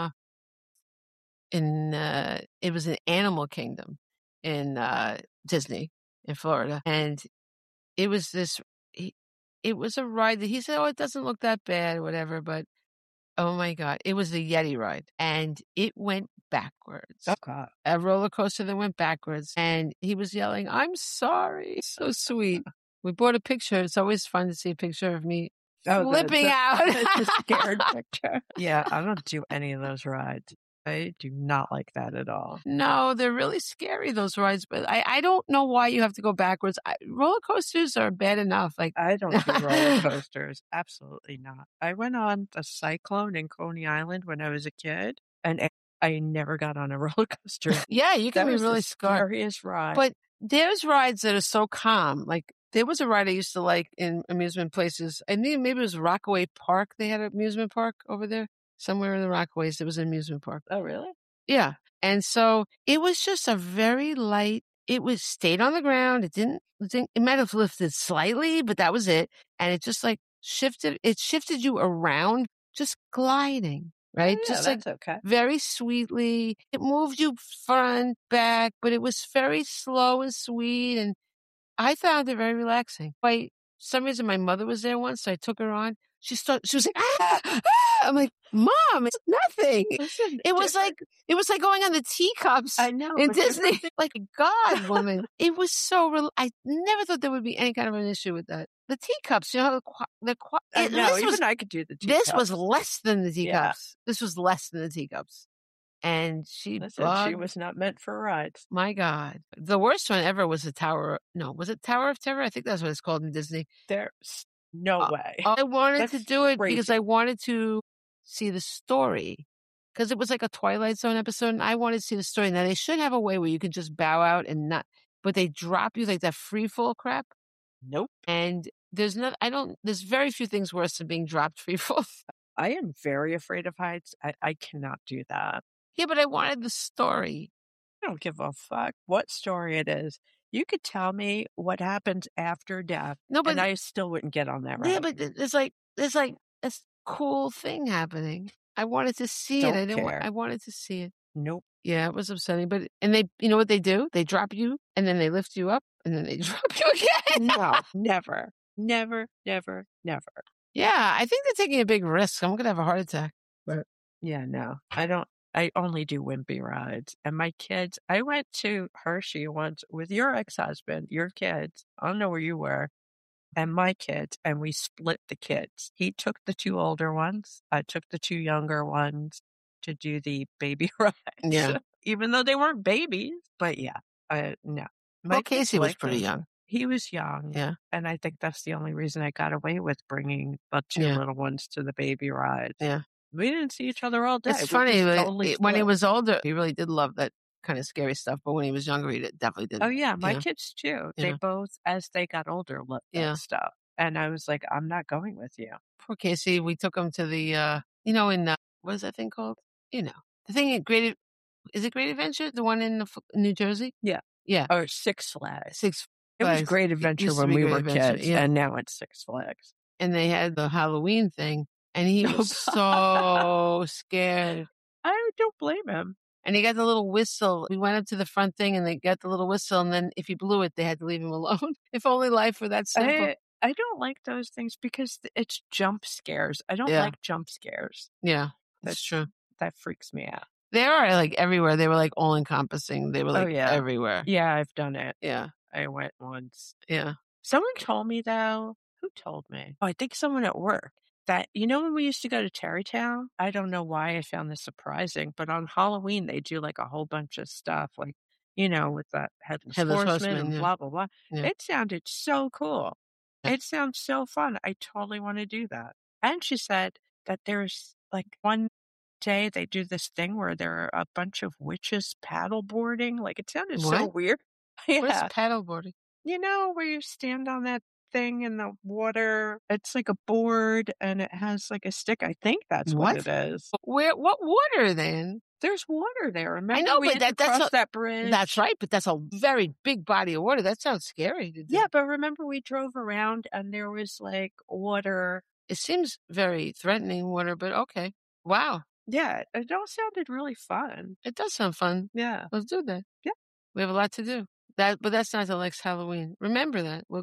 it was in Animal Kingdom in Disney in Florida, and it was this it was a ride that he said, oh, it doesn't look that bad, whatever. But oh my God, it was the Yeti ride and it went backwards. Oh, God. A roller coaster that went backwards. And he was yelling, I'm sorry. So sweet. We bought a picture. It's always fun to see a picture of me flipping out. The scared picture. Yeah, I don't do any of those rides. I do not like that at all. No, they're really scary, those rides. But I don't know why you have to go backwards. Roller coasters are bad enough. Like I don't do roller coasters. Absolutely not. I went on the Cyclone in Coney Island when I was a kid, and I never got on a roller coaster. Yeah, you can That be was really the scared. scariest ride. But there's rides that are so calm. Like there was a ride I used to like in amusement places. I think maybe it was Rockaway Park. They had an amusement park over there. Somewhere in the Rockaways, there was an amusement park. Oh, really? Yeah. And so it was just a very light, it was stayed on the ground. It might have lifted slightly, but that was it. And it just like shifted you around, just gliding, right? Oh, yeah, just that's like okay. very sweetly. It moved you front, back, but it was very slow and sweet. And I found it very relaxing. For some reason, my mother was there once, so I took her on. She was like, ah, ah. I'm like, Mom, it's nothing. Listen, It was like going on the teacups I know, in but Disney. Like, God, woman. It was so I never thought there would be any kind of an issue with that. The teacups, you know, I know, even I could do the teacups. this was less than the Yeah. teacups. This was less than the teacups. And she was not meant for rides. my God. The worst one ever was was it Tower of Terror? I think that's what it's called in Disney. There's no way. I wanted to That's do it crazy. because I wanted to see the story. Because it was like a Twilight Zone episode, and I wanted to see the story. Now, they should have a way where you could just bow out and not, but they drop you like that free fall crap. Nope. And there's very few things worse than being dropped free fall. I am very afraid of heights. I cannot do that. Yeah, but I wanted the story. I don't give a fuck what story it is. You could tell me what happens after death, No, but and I still wouldn't get on that ride. yeah, but there's like this cool thing happening. I wanted to see it. Don't care. I wanted to see it. Nope. Yeah, it was upsetting. But they, you know what they do? They drop you, and then they lift you up, and then they drop you again. No, never, never, never, never. Yeah, I think they're taking a big risk. I'm gonna have a heart attack. But yeah, no, I don't. I only do wimpy rides. And my kids, I went to Hershey once with your ex-husband, your kids. I don't know where you were. And my kids, and we split the kids. He took the two older ones. I took the two younger ones to do the baby rides. Yeah. Even though they weren't babies. But yeah, no. Well, Casey was pretty young. He was young. Yeah. And I think that's the only reason I got away with bringing the two little ones to the baby ride. Yeah. We didn't see each other all day. It's funny. When he was older, he really did love that kind of scary stuff. But when he was younger, he definitely didn't. Oh, yeah. My kids, too. They both, as they got older, loved that stuff. And I was like, I'm not going with you. Poor Casey. We took him to the, what is that thing called? You know, the thing at is it Great Adventure? The one in New Jersey? Yeah. Yeah. Or Six Flags. It was Great Adventure when we were kids. Yeah. And now it's Six Flags. And they had the Halloween thing. And he was so scared. I don't blame him. And he got the little whistle. We went up to the front thing and they got the little whistle. And then if he blew it, they had to leave him alone. If only life were that simple. I don't like those things because it's jump scares. I don't like jump scares. Yeah, that's true. That freaks me out. They are like everywhere. They were like all encompassing. They were like everywhere. Yeah, I've done it. Yeah. I went once. Yeah. Someone told me though. Who told me? Oh, I think someone at work. That, when we used to go to Tarrytown, I don't know why I found this surprising, but on Halloween, they do like a whole bunch of stuff, like, with that Headless Horseman and blah, blah, blah. Yeah. It sounded so cool. Yeah. It sounds so fun. I totally want to do that. And she said that there's like one day they do this thing where there are a bunch of witches paddleboarding. Like it sounded so weird. Yeah. What's paddleboarding? Where you stand on that thing in the water. It's like a board and it has like a stick. I think that's what it is. What water are they in? There's water there. Remember, I know, we had to cross that bridge. That's right, but that's a very big body of water. That sounds scary. Yeah, but remember we drove around and there was like water. It seems very threatening water, but okay. Wow. Yeah, it all sounded really fun. It does sound fun. Yeah. Let's do that. Yeah. We have a lot to do. But that's not till next Halloween. Remember that. We'll go.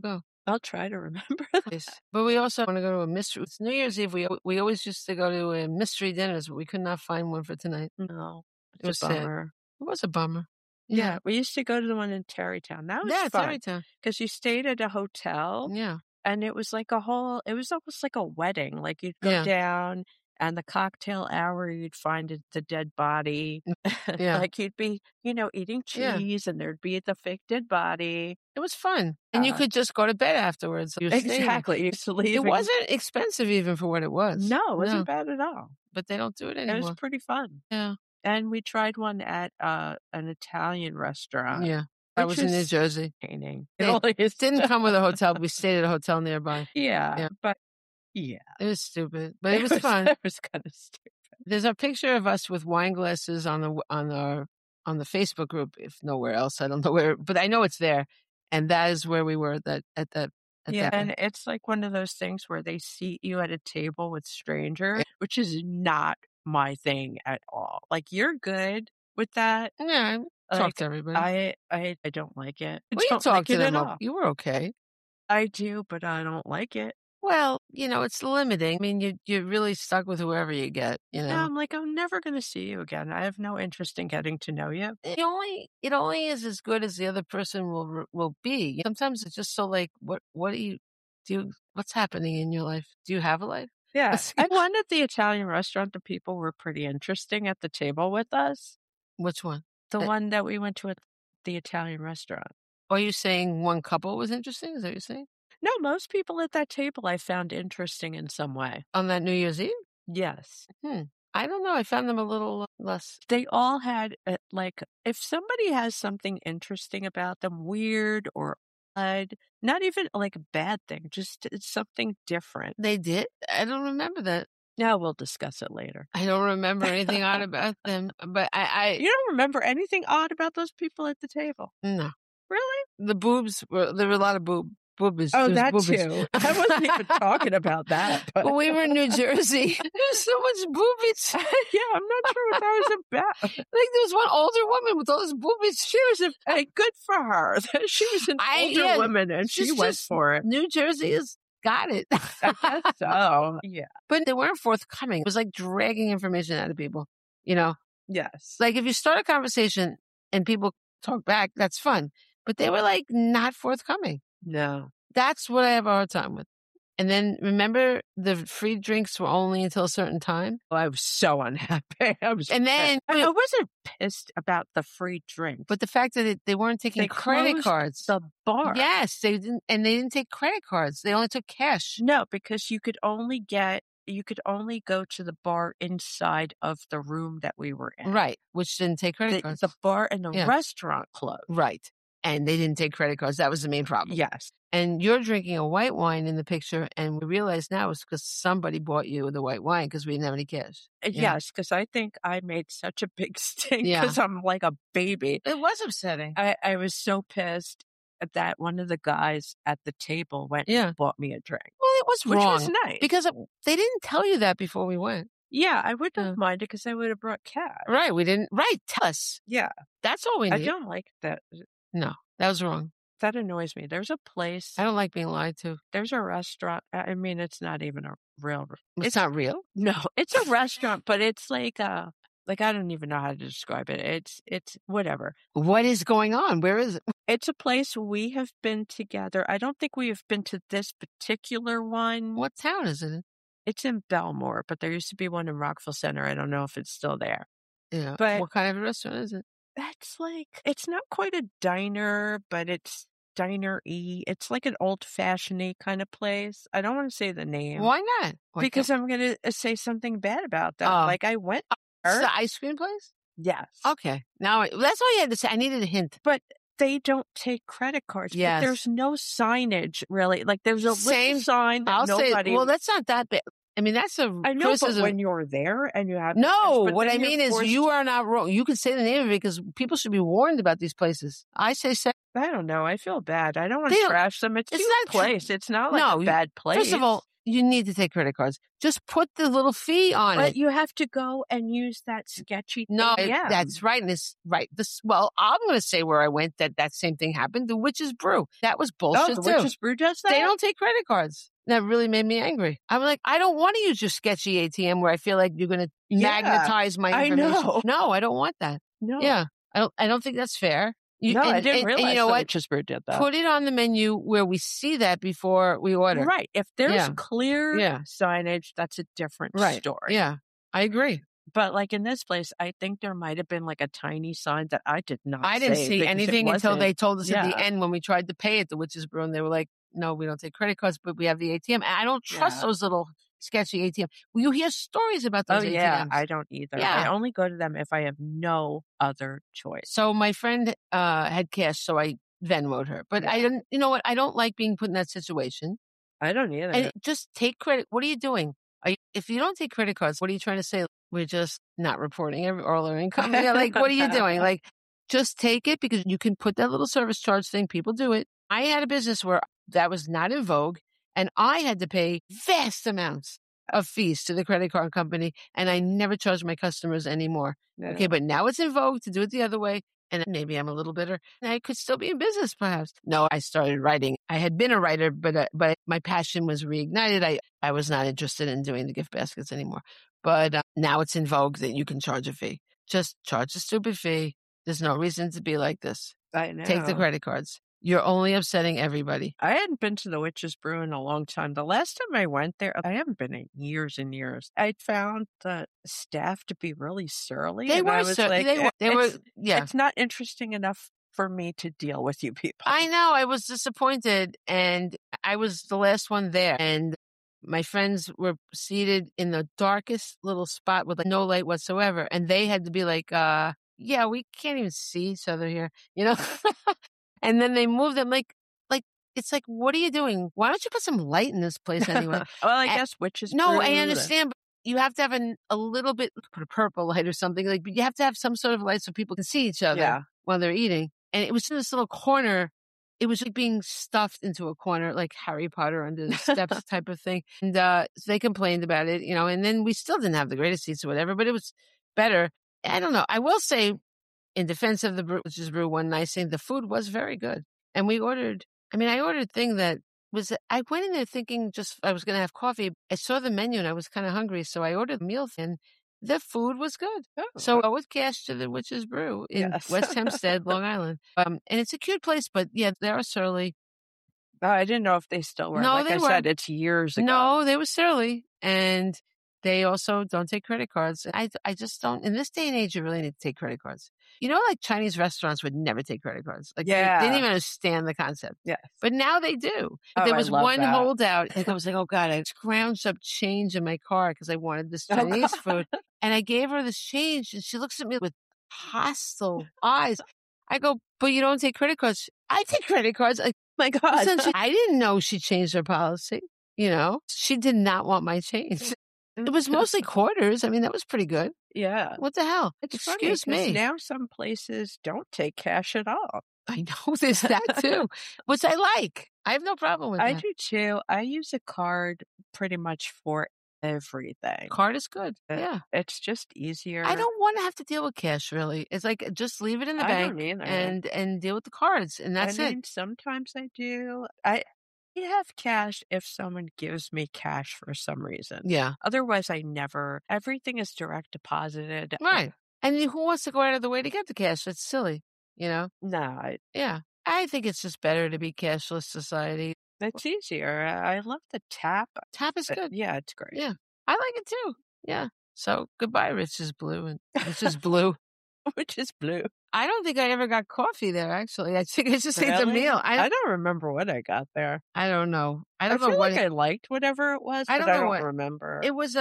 I'll try to remember that. Yes. But we also want to go to a mystery. It's New Year's Eve. We always used to go to mystery dinners, but we could not find one for tonight. No, It was it's a sad. bummer. It was a bummer. Yeah, we used to go to the one in Tarrytown. That was fun Tarrytown. because you stayed at a hotel. Yeah. And it was like it was almost like a wedding. Like you'd go down and the cocktail hour, you'd find the dead body. Yeah. Like you'd be, eating cheese and there'd be the fake dead body. It was fun. And you could just go to bed afterwards. Exactly. You used to leave. It wasn't expensive even for what it was. No, it wasn't bad at all. But they don't do it anymore. It was pretty fun. Yeah. And we tried one at an Italian restaurant. Yeah. That was in New Jersey. It didn't come with a hotel. We stayed at a hotel nearby. Yeah. But yeah. It was stupid. But it was fun. It was kind of stupid. There's a picture of us with wine glasses on the Facebook group, if nowhere else. I don't know where, but I know it's there. And that is where we were and it's like one of those things where they seat you at a table with strangers, which is not my thing at all. Like, you're good with that. Yeah. Talk to everybody. I don't like it. Well, you talk to them. You were okay. I do, but I don't like it. Well, it's limiting. I mean, you're really stuck with whoever you get, Yeah, I'm like, I'm never going to see you again. I have no interest in getting to know you. It only is as good as the other person will be. Sometimes it's just so like, what do you do? What's happening in your life? Do you have a life? Yeah. I won at the Italian restaurant. The people were pretty interesting at the table with us. Which one? The one that we went to at the Italian restaurant. Are you saying one couple was interesting? Is that what you're saying? No, most people at that table I found interesting in some way. On that New Year's Eve? Yes. I don't know. I found them a little less. They all had, if somebody has something interesting about them, weird or odd, not even like a bad thing, just something different. They did? I don't remember that. Now we'll discuss it later. I don't remember anything odd about them, but You don't remember anything odd about those people at the table? No. Really? The boobs there were a lot of boobies. Oh, that too. I wasn't even talking about that. But we were in New Jersey. There's so much boobies. Yeah, I'm not sure what that was about. Like, there was one older woman with all those boobies. She was good for her. She was an older woman and she went for it. New Jersey has got it. I guess so. Yeah. But they weren't forthcoming. It was like dragging information out of people, Yes. Like, if you start a conversation and people talk back, that's fun. But they were like not forthcoming. No. That's what I have a hard time with. And then, remember, the free drinks were only until a certain time? Oh, I was so unhappy. I wasn't pissed about the free drink. But the fact that they weren't taking credit cards. The bar. Yes, they didn't. And they didn't take credit cards. They only took cash. No, because you could only go to the bar inside of the room that we were in. Right, which didn't take credit cards. The bar and the restaurant closed. Right. And they didn't take credit cards. That was the main problem. Yes. And you're drinking a white wine in the picture, and we realize now it's because somebody bought you the white wine because we didn't have any cash. Yes, because I think I made such a big stink because I'm like a baby. It was upsetting. I was so pissed that one of the guys at the table went and bought me a drink. Well, it was wrong. Which was nice. Because they didn't tell you that before we went. Yeah, I wouldn't have minded because I would have brought cash. Right, we didn't. Right, tell us. Yeah. That's all we need. I don't like that. No, that was wrong. That annoys me. There's a place. I don't like being lied to. There's a restaurant. I mean, it's not even a real. It's not real? No, it's a restaurant, but it's like I don't even know how to describe it. It's whatever. What is going on? Where is it? It's a place we have been together. I don't think we have been to this particular one. What town is it in? It's in Belmore, but there used to be one in Rockville Center. I don't know if it's still there. Yeah. But what kind of a restaurant is it? That's it's not quite a diner, but it's diner-y. It's like an old-fashioned-y kind of place. I don't want to say the name. Why not? Because I'm going to say something bad about that. Like, I went It's the ice cream place? Yes. Okay. Now, that's all you had to say. I needed a hint. But they don't take credit cards. Yes. But there's no signage, really. Like, there's a little sign that nobody... Well, that's not that bad. I mean, that's a I know, criticism. but when you're there and you have... No, what I mean is you are not wrong. You can say the name of it because people should be warned about these places. I say... I don't know. I feel bad. I don't want to trash them. It's a place. It's not like a bad place. First of all, you need to take credit cards. Just put the little fee on But it. you have to go and use that sketchy No, ATM. that's right. And it's right. Well, I'm going to say where I went that same thing happened. The Witch's Brew. That was bullshit the too. Witch's Brew does that? They don't take credit cards. That really made me angry. I'm like, I don't want to use your sketchy ATM where I feel like you're going to magnetize my information. I know. No, I don't want that. No. Yeah. I don't think that's fair. I didn't realize you know the what? Witch's Brew did that. Put it on the menu where we see that before we order. Right. If there's Yeah. clear Yeah. signage, that's a different story. Yeah, I agree. But like in this place, I think there might have been like a tiny sign that I did not I didn't save see because it anything until wasn't- they told us at the Yeah. end when we tried to pay at the Witch's Brew, and they were like, no, we don't take credit cards, but we have the ATM. And I don't trust Yeah. those little sketchy ATM. Well, you hear stories about those Oh, ATMs. yeah. I don't either. Yeah. I only go to them if I have no other choice. So my friend had cash, so I Venmoed her. But I didn't, you know what? I don't like being put in that situation. I don't either. And just take credit. What are you doing? If you don't take credit cards, what are you trying to say? We're just not reporting all our income. Yeah, like, what are you doing? Like, just take it because you can put that little service charge thing. People do it. I had a business where that was not in vogue, and I had to pay vast amounts of fees to the credit card company, and I never charged my customers anymore. Yeah. Okay, but now it's in vogue to do it the other way, and maybe I'm a little bitter, and I could still be in business perhaps. No, I started writing. I had been a writer, but my passion was reignited. I was not interested in doing the gift baskets anymore. But now it's in vogue that you can charge a fee. Just charge a stupid fee. There's no reason to be like this. I know. Take the credit cards. You're only upsetting everybody. I hadn't been to the Witch's Brew in a long time. The last time I went there, I haven't been in years and years. I found the staff to be really surly. They and were I was surly. like, They were, yeah. It's not interesting enough for me to deal with you people. I know. I was disappointed, and I was the last one there. And my friends were seated in the darkest little spot with no light whatsoever. And they had to be like, yeah, we can't even see each other here, you know? And then they moved them like, it's like, what are you doing? Why don't you put some light in this place anyway? Well, I guess Witch's Brew. No, I understand, but you have to have a little bit, put a purple light or something. Like, you have to have some sort of light so people can see each other while they're eating. And it was in this little corner. It was like being stuffed into a corner, like Harry Potter under the steps type of thing. And so they complained about it, you know, and then we still didn't have the greatest seats or whatever, but it was better. I don't know. I will say, in defense of the Witch's Brew, one nice thing, the food was very good. And I ordered a thing that was, I went in there thinking just I was going to have coffee. I saw the menu and I was kind of hungry. So I ordered a meal and the food was good. Oh. So I with cash to the Witch's Brew in West Hempstead, Long Island. And it's a cute place, but yeah, they are surly. Oh, I didn't know if they still were. No, like they I were. said, it's years ago. No, they were surly. And they also don't take credit cards. I just don't. In this day and age, you really need to take credit cards. You know, like Chinese restaurants would never take credit cards. Like, they didn't even understand the concept. Yes. But now they do. Oh, There was I love one that. holdout. And I was like, oh, God, I scrounged up change in my car because I wanted this Chinese food. And I gave her this change. And she looks at me with hostile eyes. I go, but you don't take credit cards. I take credit cards. Like, My God. I didn't know she changed her policy. You know, she did not want my change. It was mostly quarters. I mean, that was pretty good. Yeah. What the hell? It's Excuse funny, 'cause me. now some places don't take cash at all. I know there's that too, which I like. I have no problem with I that. do too. I use a card pretty much for everything. Card is good. Yeah. It's just easier. I don't want to have to deal with cash, really. It's like, just leave it in the I bank don't either. and deal with the cards, and that's I mean, it. sometimes I do. I have cash if someone gives me cash for some reason. Yeah. Otherwise, I never. Everything is direct deposited. Right. And who wants to go out of the way to get the cash? That's silly, you know? No, Yeah. I think it's just better to be cashless society. it's easier. I love the tap. Tap is good. Yeah, it's great. Yeah. I like it too. Yeah. So goodbye, Rich's Blue and Rich's Blue. Which is blue. I don't think I ever got coffee there, actually. I think I just ate the Really? meal. I don't remember what I got there. I don't know. I don't feel know what like I liked whatever it was, I but don't I know don't what- remember. it was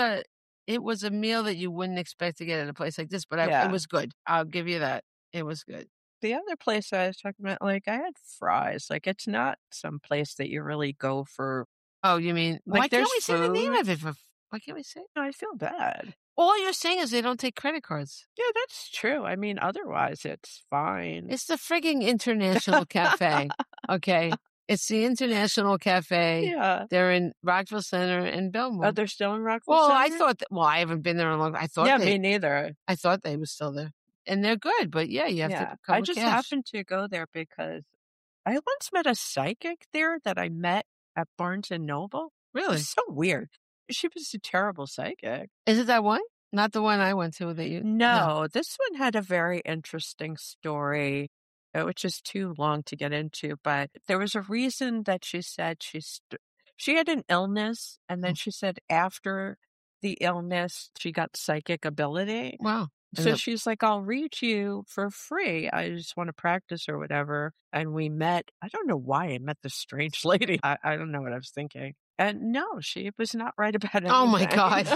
a meal that you wouldn't expect to get at a place like this, but Yeah. it was good. I'll give you that. It was good. The other place I was talking about, like, I had fries. Like, it's not some place that you really go for. Oh, you mean, Like, why can't there's we say the name food. of it? Why can't we say it? No, I feel bad. All you're saying is they don't take credit cards. Yeah, that's true. I mean, otherwise, it's fine. It's the frigging International Cafe. Okay. It's the International Cafe. Yeah. They're in Rockville Center and Belmore. Oh, they're still in Rockville Well, Center? I thought I haven't been there in a long time. I thought me neither. I thought they were still there. And they're good, but yeah, you have to cover I just cash. happened to go there because I once met a psychic there that I met at Barnes and Noble. It Really? was so weird. She was a terrible psychic. Is it that one? Not the one I went to that you... No, this one had a very interesting story, which is too long to get into, but there was a reason that she said she had an illness, and then she said after the illness, she got psychic ability. Wow. So she's like, I'll read you for free. I just want to practice or whatever. And we met. I don't know why I met this strange lady. I don't know what I was thinking. And no, she was not right about anything. Oh, my God.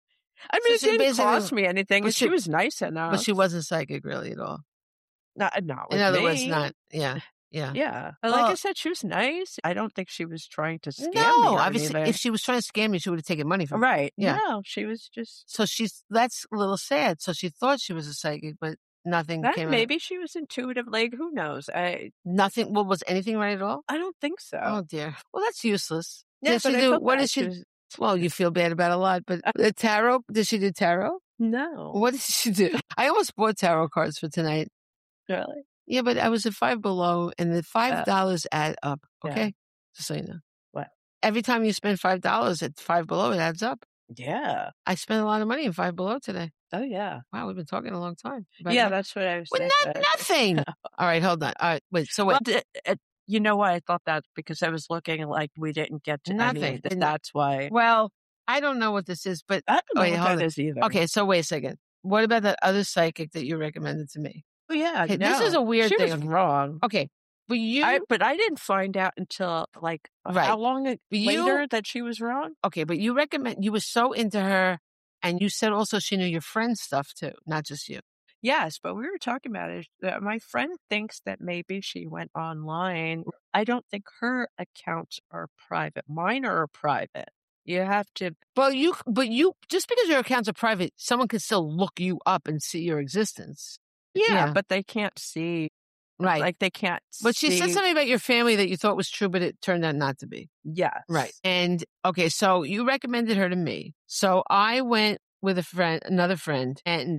I mean, So it didn't cost me anything. but She was nice enough. But she wasn't psychic really at all. No, In other words, me. not. Yeah. Yeah. Yeah. Well, Like I said, she was nice. I don't think she was trying to scam me No, or obviously, anything. if she was trying to scam you, she would have taken money from you. Right. Yeah. No, she was just... So that's a little sad. So she thought she was a psychic, but nothing came out. Maybe she was intuitive. Like, who knows? Nothing. Well, was anything right at all? I don't think so. Oh, dear. Well, that's useless. Yeah, Did she but I do, felt what bad. did she... was... Well, you feel bad about a lot, but the tarot, did she do tarot? No. What did she do? I almost bought tarot cards for tonight. Really? Yeah, but I was at Five Below, and the $5 add up. Okay, Yeah. just so you know. What? Every time you spend $5 at Five Below, it adds up. Yeah. I spent a lot of money in Five Below today. Oh, yeah. Wow, we've been talking a long time. about Yeah, that. that's what I was Well, saying. nothing. All right, hold on. All right, wait. So wait. Well, you know why I thought that? Because I was looking like we didn't get to Nothing. any of this. That's why. Well, I don't know what this is, but I don't know wait, what hold that on. is either. Okay, so wait a second. What about that other psychic that you recommended to me? Oh, yeah. Okay, no. this is a weird She thing. was wrong. Okay, but you... But I didn't find out until like Right. how long You- later that she was wrong. Okay, but you were so into her, and you said also she knew your friend's stuff too, not just you. Yes, but we were talking about it. My friend thinks that maybe she went online. I don't think her accounts are private. Mine are private. You have to... But you, just because your accounts are private, someone can still look you up and see your existence. Yeah, but they can't see. Right. Like they can't But she said see- something about your family that you thought was true, but it turned out not to be. Yes. Right. And okay, so you recommended her to me. So I went with another friend, and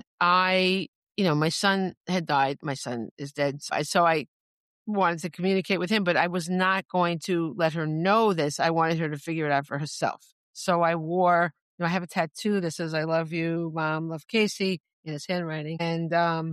my son had died. My son is dead. So I wanted to communicate with him, but I was not going to let her know this. I wanted her to figure it out for herself. So I wore, I have a tattoo that says, "I love you, Mom, love Casey," in his handwriting. And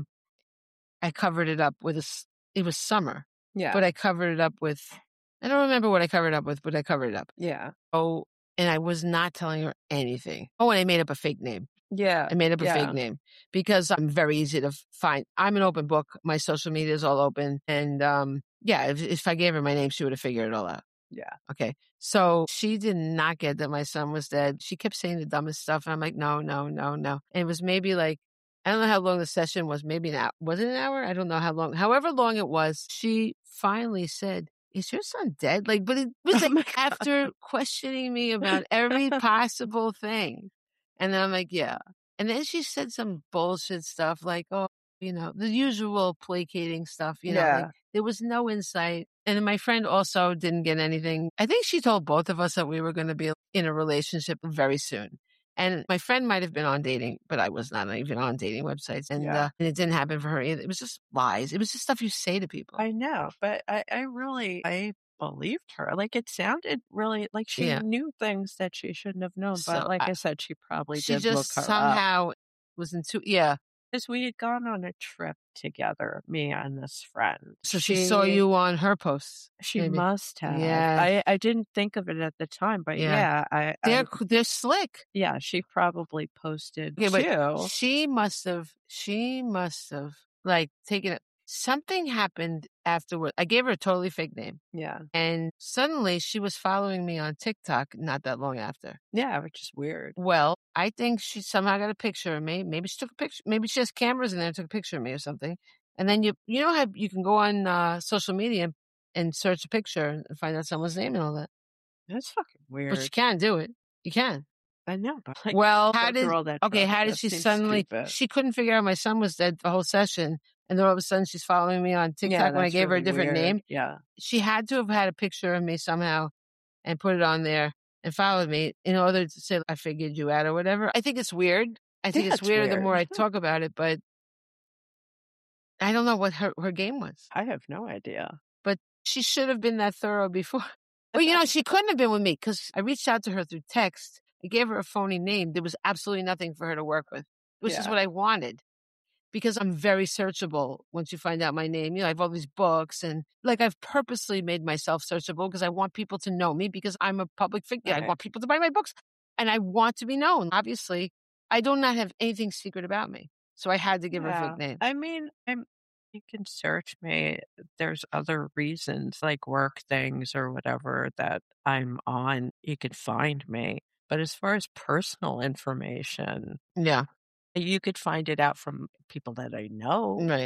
I covered it up with it was summer, Yeah. but I covered it up with, I don't remember what I covered it up with, but I covered it up. Yeah. Oh, and I was not telling her anything. Oh, and I made up a fake name. Yeah. I made up a Yeah. fake name because I'm very easy to find. I'm an open book. My social media is all open. And if I gave her my name, she would have figured it all out. Yeah. Okay. So she did not get that my son was dead. She kept saying the dumbest stuff. And I'm like, no. And it was maybe like, I don't know how long the session was. Maybe an hour. Was it an hour? I don't know how long. However long it was, she finally said, "Is your son dead?" Like, but it was Oh my like God. after questioning me about every possible thing. And then I'm like, yeah. And then she said some bullshit stuff like, oh, the usual placating stuff, Yeah. like, there was no insight. And then my friend also didn't get anything. I think she told both of us that we were going to be in a relationship very soon. And my friend might have been on dating, but I was not even on dating websites. And, Yeah. and it didn't happen for her either. It was just lies. It was just stuff you say to people. I know, but I believed her. Like it sounded really like she Yeah. knew things that she shouldn't have known. So But like I said, she probably She did just look her up. somehow was yeah. Because we had gone on a trip together, me and this friend. So she saw you on her posts. She maybe. must have. Yeah. I didn't think of it at the time, but Yeah. yeah, They're slick. yeah, she probably posted Okay, but too. she must have like taken it. Something happened afterward. I gave her a totally fake name. Yeah, And suddenly she was following me on TikTok not that long after. yeah, which is weird. Well, I think she somehow got a picture of me. Maybe she took a picture. Maybe she has cameras in there and took a picture of me or something. And then you know how you can go on social media and search a picture and find out someone's name and all that. That's fucking weird. But you can do it. You can. I know, but like, Well, go through all that how trouble. did That she seems suddenly, stupid. she couldn't figure out my son was dead the whole session, And then all of a sudden she's following me on TikTok when I gave her a different name. Yeah. She had to have had a picture of me somehow and put it on there and followed me in order to say, I figured you out or whatever. I think it's weird. I think it's weirder the more I talk about it, but I don't know what her game was. I have no idea. But she should have been that thorough before. Well, she couldn't have been with me because I reached out to her through text. I gave her a phony name. There was absolutely nothing for her to work with, which is what I wanted. Because I'm very searchable once you find out my name. I have all these books and I've purposely made myself searchable because I want people to know me because I'm a public figure. Right. I want people to buy my books and I want to be known. Obviously, I do not have anything secret about me. So I had to give her a fake name. I mean, you can search me. There's other reasons like work things or whatever that I'm on. You could find me. But as far as personal information, you could find it out from people that I know. Right.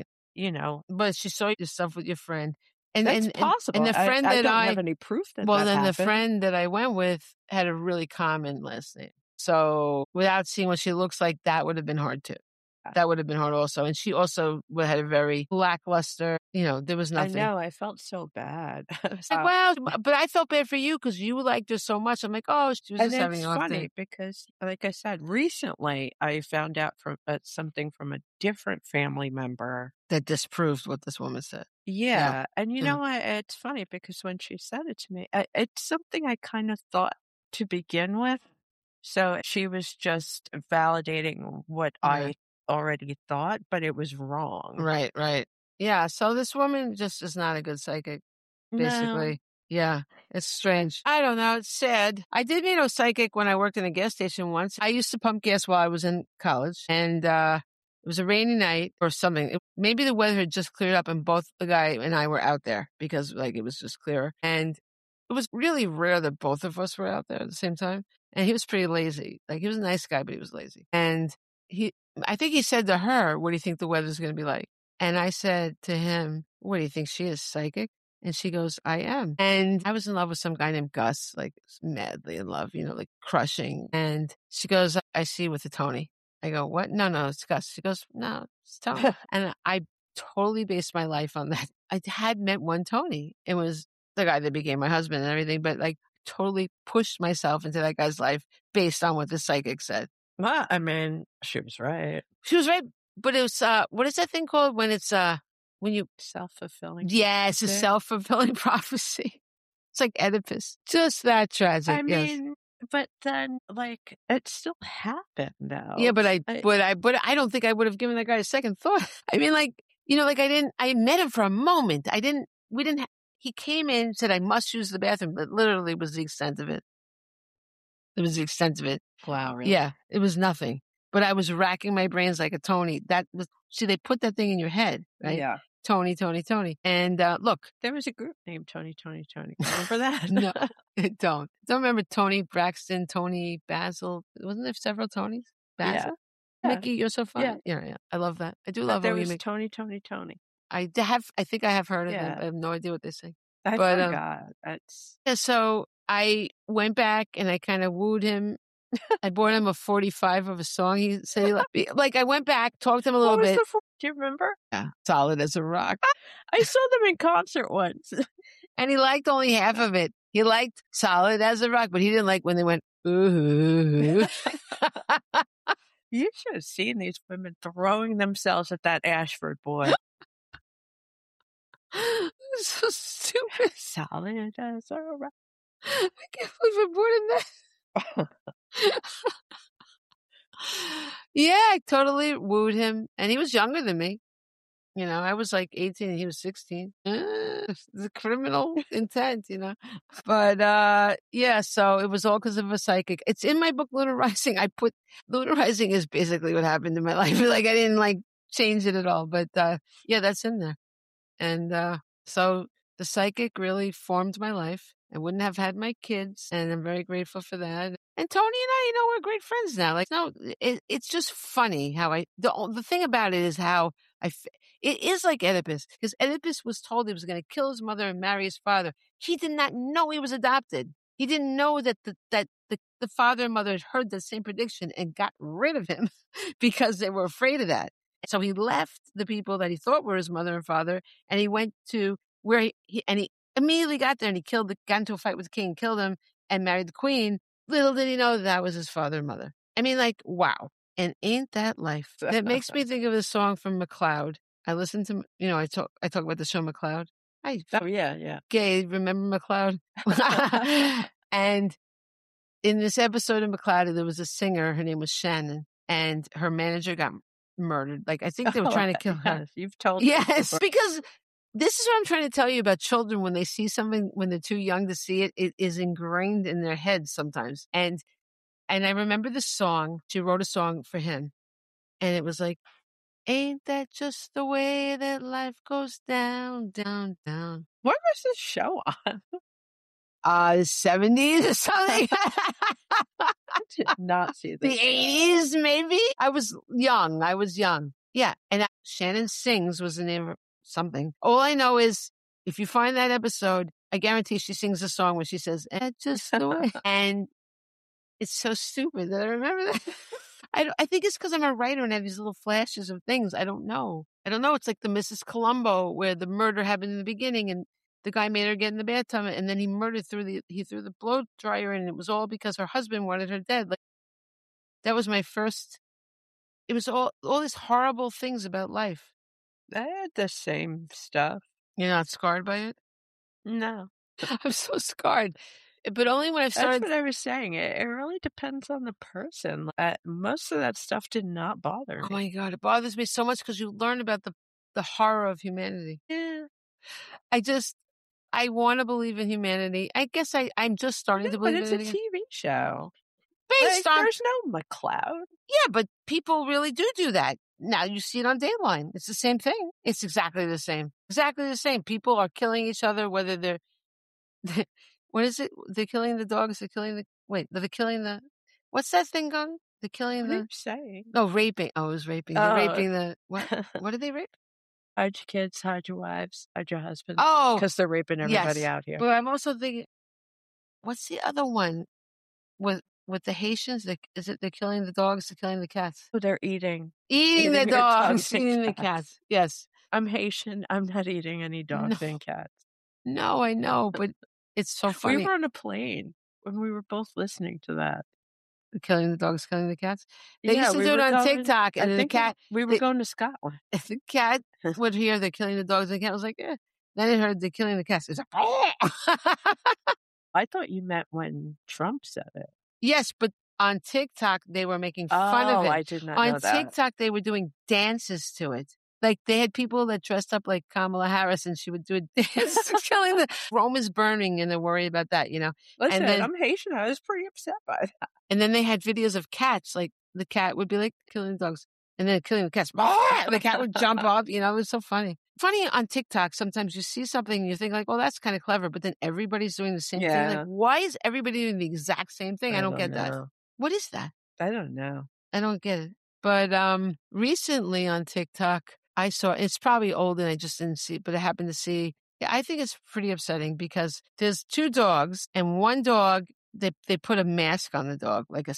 But she saw your stuff with your friend. And that's possible. And the friend I don't have any proof that happened. The friend that I went with had a really common last name. So without seeing what she looks like, that would have been hard too. That would have been hard also. And she also had a very lackluster, there was nothing. I know. I felt so bad. Wow. But I felt bad for you because you liked her so much. I'm like, oh, she was just having a funny day. Because, like I said, recently I found out from something from a different family member that disproved what this woman said. Yeah. And you know what? It's funny because when she said it to me, it's something I kind of thought to begin with. So she was just validating what I already thought, but it was wrong. Right. Yeah. So this woman just is not a good psychic, basically. No. Yeah. It's strange. I don't know. It's sad. I did meet a psychic when I worked in a gas station once. I used to pump gas while I was in college, and it was a rainy night or something. Maybe the weather had just cleared up and both the guy and I were out there because it was just clearer. And it was really rare that both of us were out there at the same time. And he was pretty lazy. He was a nice guy, but he was lazy. And I think he said to her, what do you think the weather's going to be like? And I said to him, what do you think, she is psychic? And she goes, I am. And I was in love with some guy named Gus, madly in love, crushing. And she goes, I see you with a Tony. I go, what? No, it's Gus. She goes, no, it's Tony. And I totally based my life on that. I had met one Tony. It was the guy that became my husband and everything, but totally pushed myself into that guy's life based on what the psychic said. Well, I mean, she was right. She was right, but it was, what is that thing called when it's, when you... Self-fulfilling. Yeah, it's a self-fulfilling prophecy. It's like Oedipus. Just that tragic. I mean, but then, it still happened, though. Yeah, but I don't think I would have given that guy a second thought. I mean, I met him for a moment. He came in, said, I must use the bathroom, but literally was the extent of it. It was the extent of it. Wow, really? Yeah, it was nothing. But I was racking my brains like a Tony. They put that thing in your head, right? Yeah. Tony. And look. There was a group named Tony. Remember that? No, I don't. Don't remember Tony Braxton, Tony Basil. Wasn't there several Tonys? Basil? Yeah. Mickey, you're so funny. Yeah. I love that. I do love there was Tony. I think I have heard of them. I have no idea what they say. I forgot. So I went back and I kind of wooed him. I bought him a 45 of a song. He said, I went back, talked to him a little bit. Do you remember? Yeah. Solid as a rock. I saw them in concert once. And he liked only half of it. He liked Solid as a Rock, but he didn't like when they went, ooh. You should have seen these women throwing themselves at that Ashford boy. So stupid. Solid as a rock. I can't believe I bought him that. Yeah, I totally wooed him. And he was younger than me. I was 18 and he was 16. The criminal intent, But, yeah, so it was all because of a psychic. It's in my book, Lunar Rising. Lunar Rising is basically what happened in my life. I didn't change it at all. But, yeah, that's in there. And, so the psychic really formed my life. I wouldn't have had my kids, and I'm very grateful for that. And Tony and I, we're great friends now. It's just funny how the thing about it is how it is like Oedipus, because Oedipus was told he was going to kill his mother and marry his father. He did not know he was adopted. He didn't know that the father and mother had heard the same prediction and got rid of him because they were afraid of that. So he left the people that he thought were his mother and father, and he went to where he immediately got there, and got into a fight with the king, killed him, and married the queen. Little did he know that was his father and mother. I mean, like, wow. And ain't that life? That makes me think of a song from McCloud. I listen to, I talk about the show McCloud. Yeah. Gay, remember McCloud? And in this episode of McCloud, there was a singer. Her name was Shannon, and her manager got murdered. Like, I think they were trying to kill her. Yes, you've told me Yes, before. because this is what I'm trying to tell you about children. When they see something, when they're too young to see it, it is ingrained in their heads sometimes. And I remember the song. She wrote a song for him, and it was like, ain't that just the way that life goes down, down, down. What was this show on? 70s or something. I did not see The this. 80s, maybe? I was young. Yeah. And Shannon Sings was the name of something. All I know is if you find that episode, I guarantee she sings a song where she says, just the way. And it's so stupid that I remember that. I think it's because I'm a writer and I have these little flashes of things. I don't know. It's like the Mrs. Columbo where the murder happened in the beginning and the guy made her get in the bathtub and then he threw the blow dryer in, and it was all because her husband wanted her dead. Like, that was my first. It was all these horrible things about life. I had the same stuff. You're not scarred by it? No. I'm so scarred. But only when I've started. That's what I was saying. It really depends on the person. Most of that stuff did not bother me. Oh my God, it bothers me so much because you learn about the horror of humanity. Yeah. I want to believe in humanity. I guess I'm just starting to believe in it. But it's a TV show. Based on. There's no McCloud. Yeah, but people really do that. Now you see it on Dateline. It's the same thing. It's exactly the same. Exactly the same. People are killing each other, whether they're. What is it? They're killing the dogs. They're killing the. What's that thing called? They're killing What the. are you saying? No, raping. Oh, it was raping. They're raping the. What? What did they rape? Hide your kids, hide your wives, hide your husbands. Oh, because they're raping everybody out here. But I'm also thinking, what's the other one with the Haitians? They're killing the dogs, they're killing the cats. Oh, they're eating the dogs, eating the cats. Yes. I'm Haitian. I'm not eating any dogs and cats. No, I know, but it's so funny. We were on a plane when we were both listening to that. Killing the dogs, killing the cats. They used to do it on TikTok, and the cat. We were going to Scotland. The cat would hear they're killing the dogs, and the cat was like, "Yeah." Then it heard they're killing the cats. It's like, "Oh!" I thought you meant when Trump said it. Yes, but on TikTok they were making fun of it. I did not know that. On TikTok they were doing dances to it. Like they had people that dressed up like Kamala Harris, and she would do a dance killing the Rome is burning, and they're worried about that, Listen, and then, I'm Haitian. I was pretty upset by that. And then they had videos of cats, like the cat would be like killing the dogs, and then killing the cats. The cat would jump up. It was so funny. Funny on TikTok, sometimes you see something and you think like, well, that's kind of clever, but then everybody's doing the same thing. Like, why is everybody doing the exact same thing? I don't get that. What is that? I don't know. I don't get it. But recently on TikTok, I saw, it's probably old and I just didn't see it, but I happened to see, I think it's pretty upsetting because there's two dogs, and one dog, they put a mask on the dog, like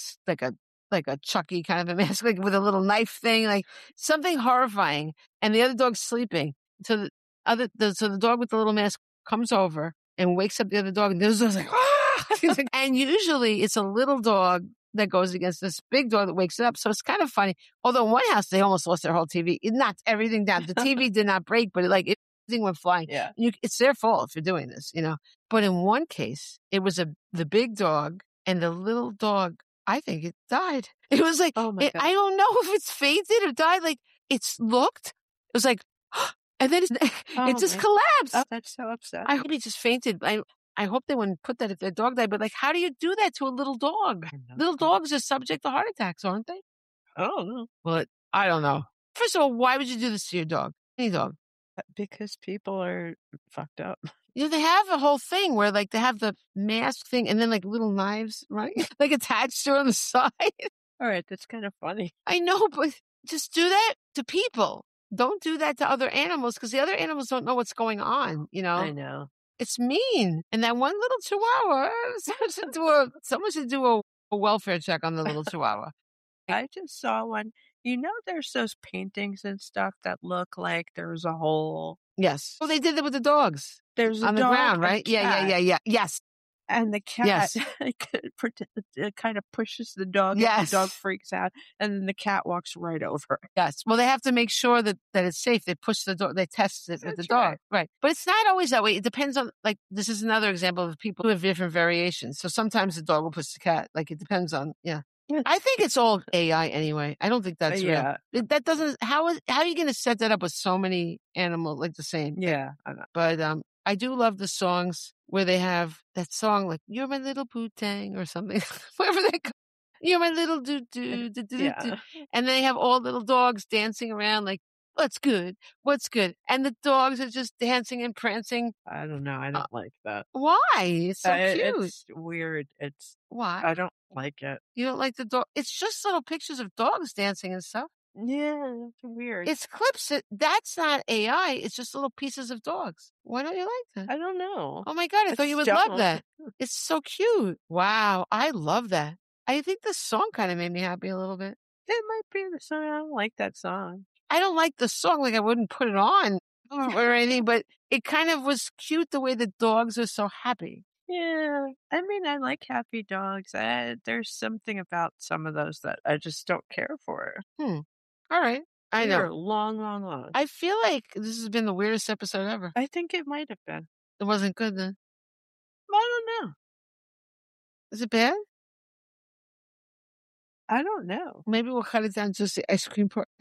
a Chucky kind of a mask, like with a little knife thing, like something horrifying. And the other dog's sleeping. So the dog with the little mask comes over and wakes up the other dog, and the other dog's like, ah! And usually it's a little dog that goes against this big dog that wakes it up. So it's kind of funny. Although in one house, they almost lost their whole TV. It knocked everything down. The TV did not break, but everything went flying. Yeah. It's their fault for doing this, But in one case, it was the big dog, and the little dog, I think it died. It was like, oh my God. I don't know if it's fainted or died. Like, it was like, and then it just collapsed. Oh, that's so upsetting. I hope he just fainted. I hope they wouldn't put that if their dog died, but like, how do you do that to a little dog? Little dogs are subject to heart attacks, aren't they? I don't know. Well, I don't know. First of all, why would you do this to your dog? Any dog? Because people are fucked up. They have a whole thing where like they have the mask thing and then like little knives, right? Like attached to on the side. All right, that's kind of funny. I know, but just do that to people. Don't do that to other animals, because the other animals don't know what's going on, I know. It's mean. And that one little chihuahua, someone should do a welfare check on the little chihuahua. I just saw one. You know, there's those paintings and stuff that look like there's a hole. Yes. Oh, they did it with the dogs. There's a on the dog ground, and right? a Yeah. cat. Yes. And the cat Yes. it kind of pushes the dog. And Yes. the dog freaks out. And then the cat walks right over. Yes. Well, they have to make sure that it's safe. They push the dog. They test it with the That's dog. Right. But it's not always that way. It depends on, like, this is another example of people who have different variations. So sometimes the dog will push the cat. Like, it depends on, yeah. I think it's all AI anyway. I don't think that's real. That doesn't, how are you going to set that up with so many animals, like the same? Yeah. I know. But I do love the songs where they have that song like "You're my little Bootang" or something, wherever they go. You're my little doo-doo, Yeah. and they have all little dogs dancing around like, what's good? And the dogs are just dancing and prancing. I don't know. I don't like that. Why? It's so cute. It's weird. Why? I don't like it. You don't like the dog? It's just little pictures of dogs dancing and stuff. Yeah, it's weird. It's clips. That's not AI. It's just little pieces of dogs. Why don't you like that? I don't know. Oh my God, I thought you would don't. love that. It's so cute. Wow, I love that. I think the song kind of made me happy a little bit. It might be the song. I don't like that song. I don't like the song. Like, I wouldn't put it on or anything, but it kind of was cute the way the dogs are so happy. Yeah. I mean, I like happy dogs. There's something about some of those that I just don't care for. All right. I know. They're long. I feel like this has been the weirdest episode ever. I think it might have been. It wasn't good then. I don't know. Is it bad? I don't know. Maybe we'll cut it down to just the ice cream part.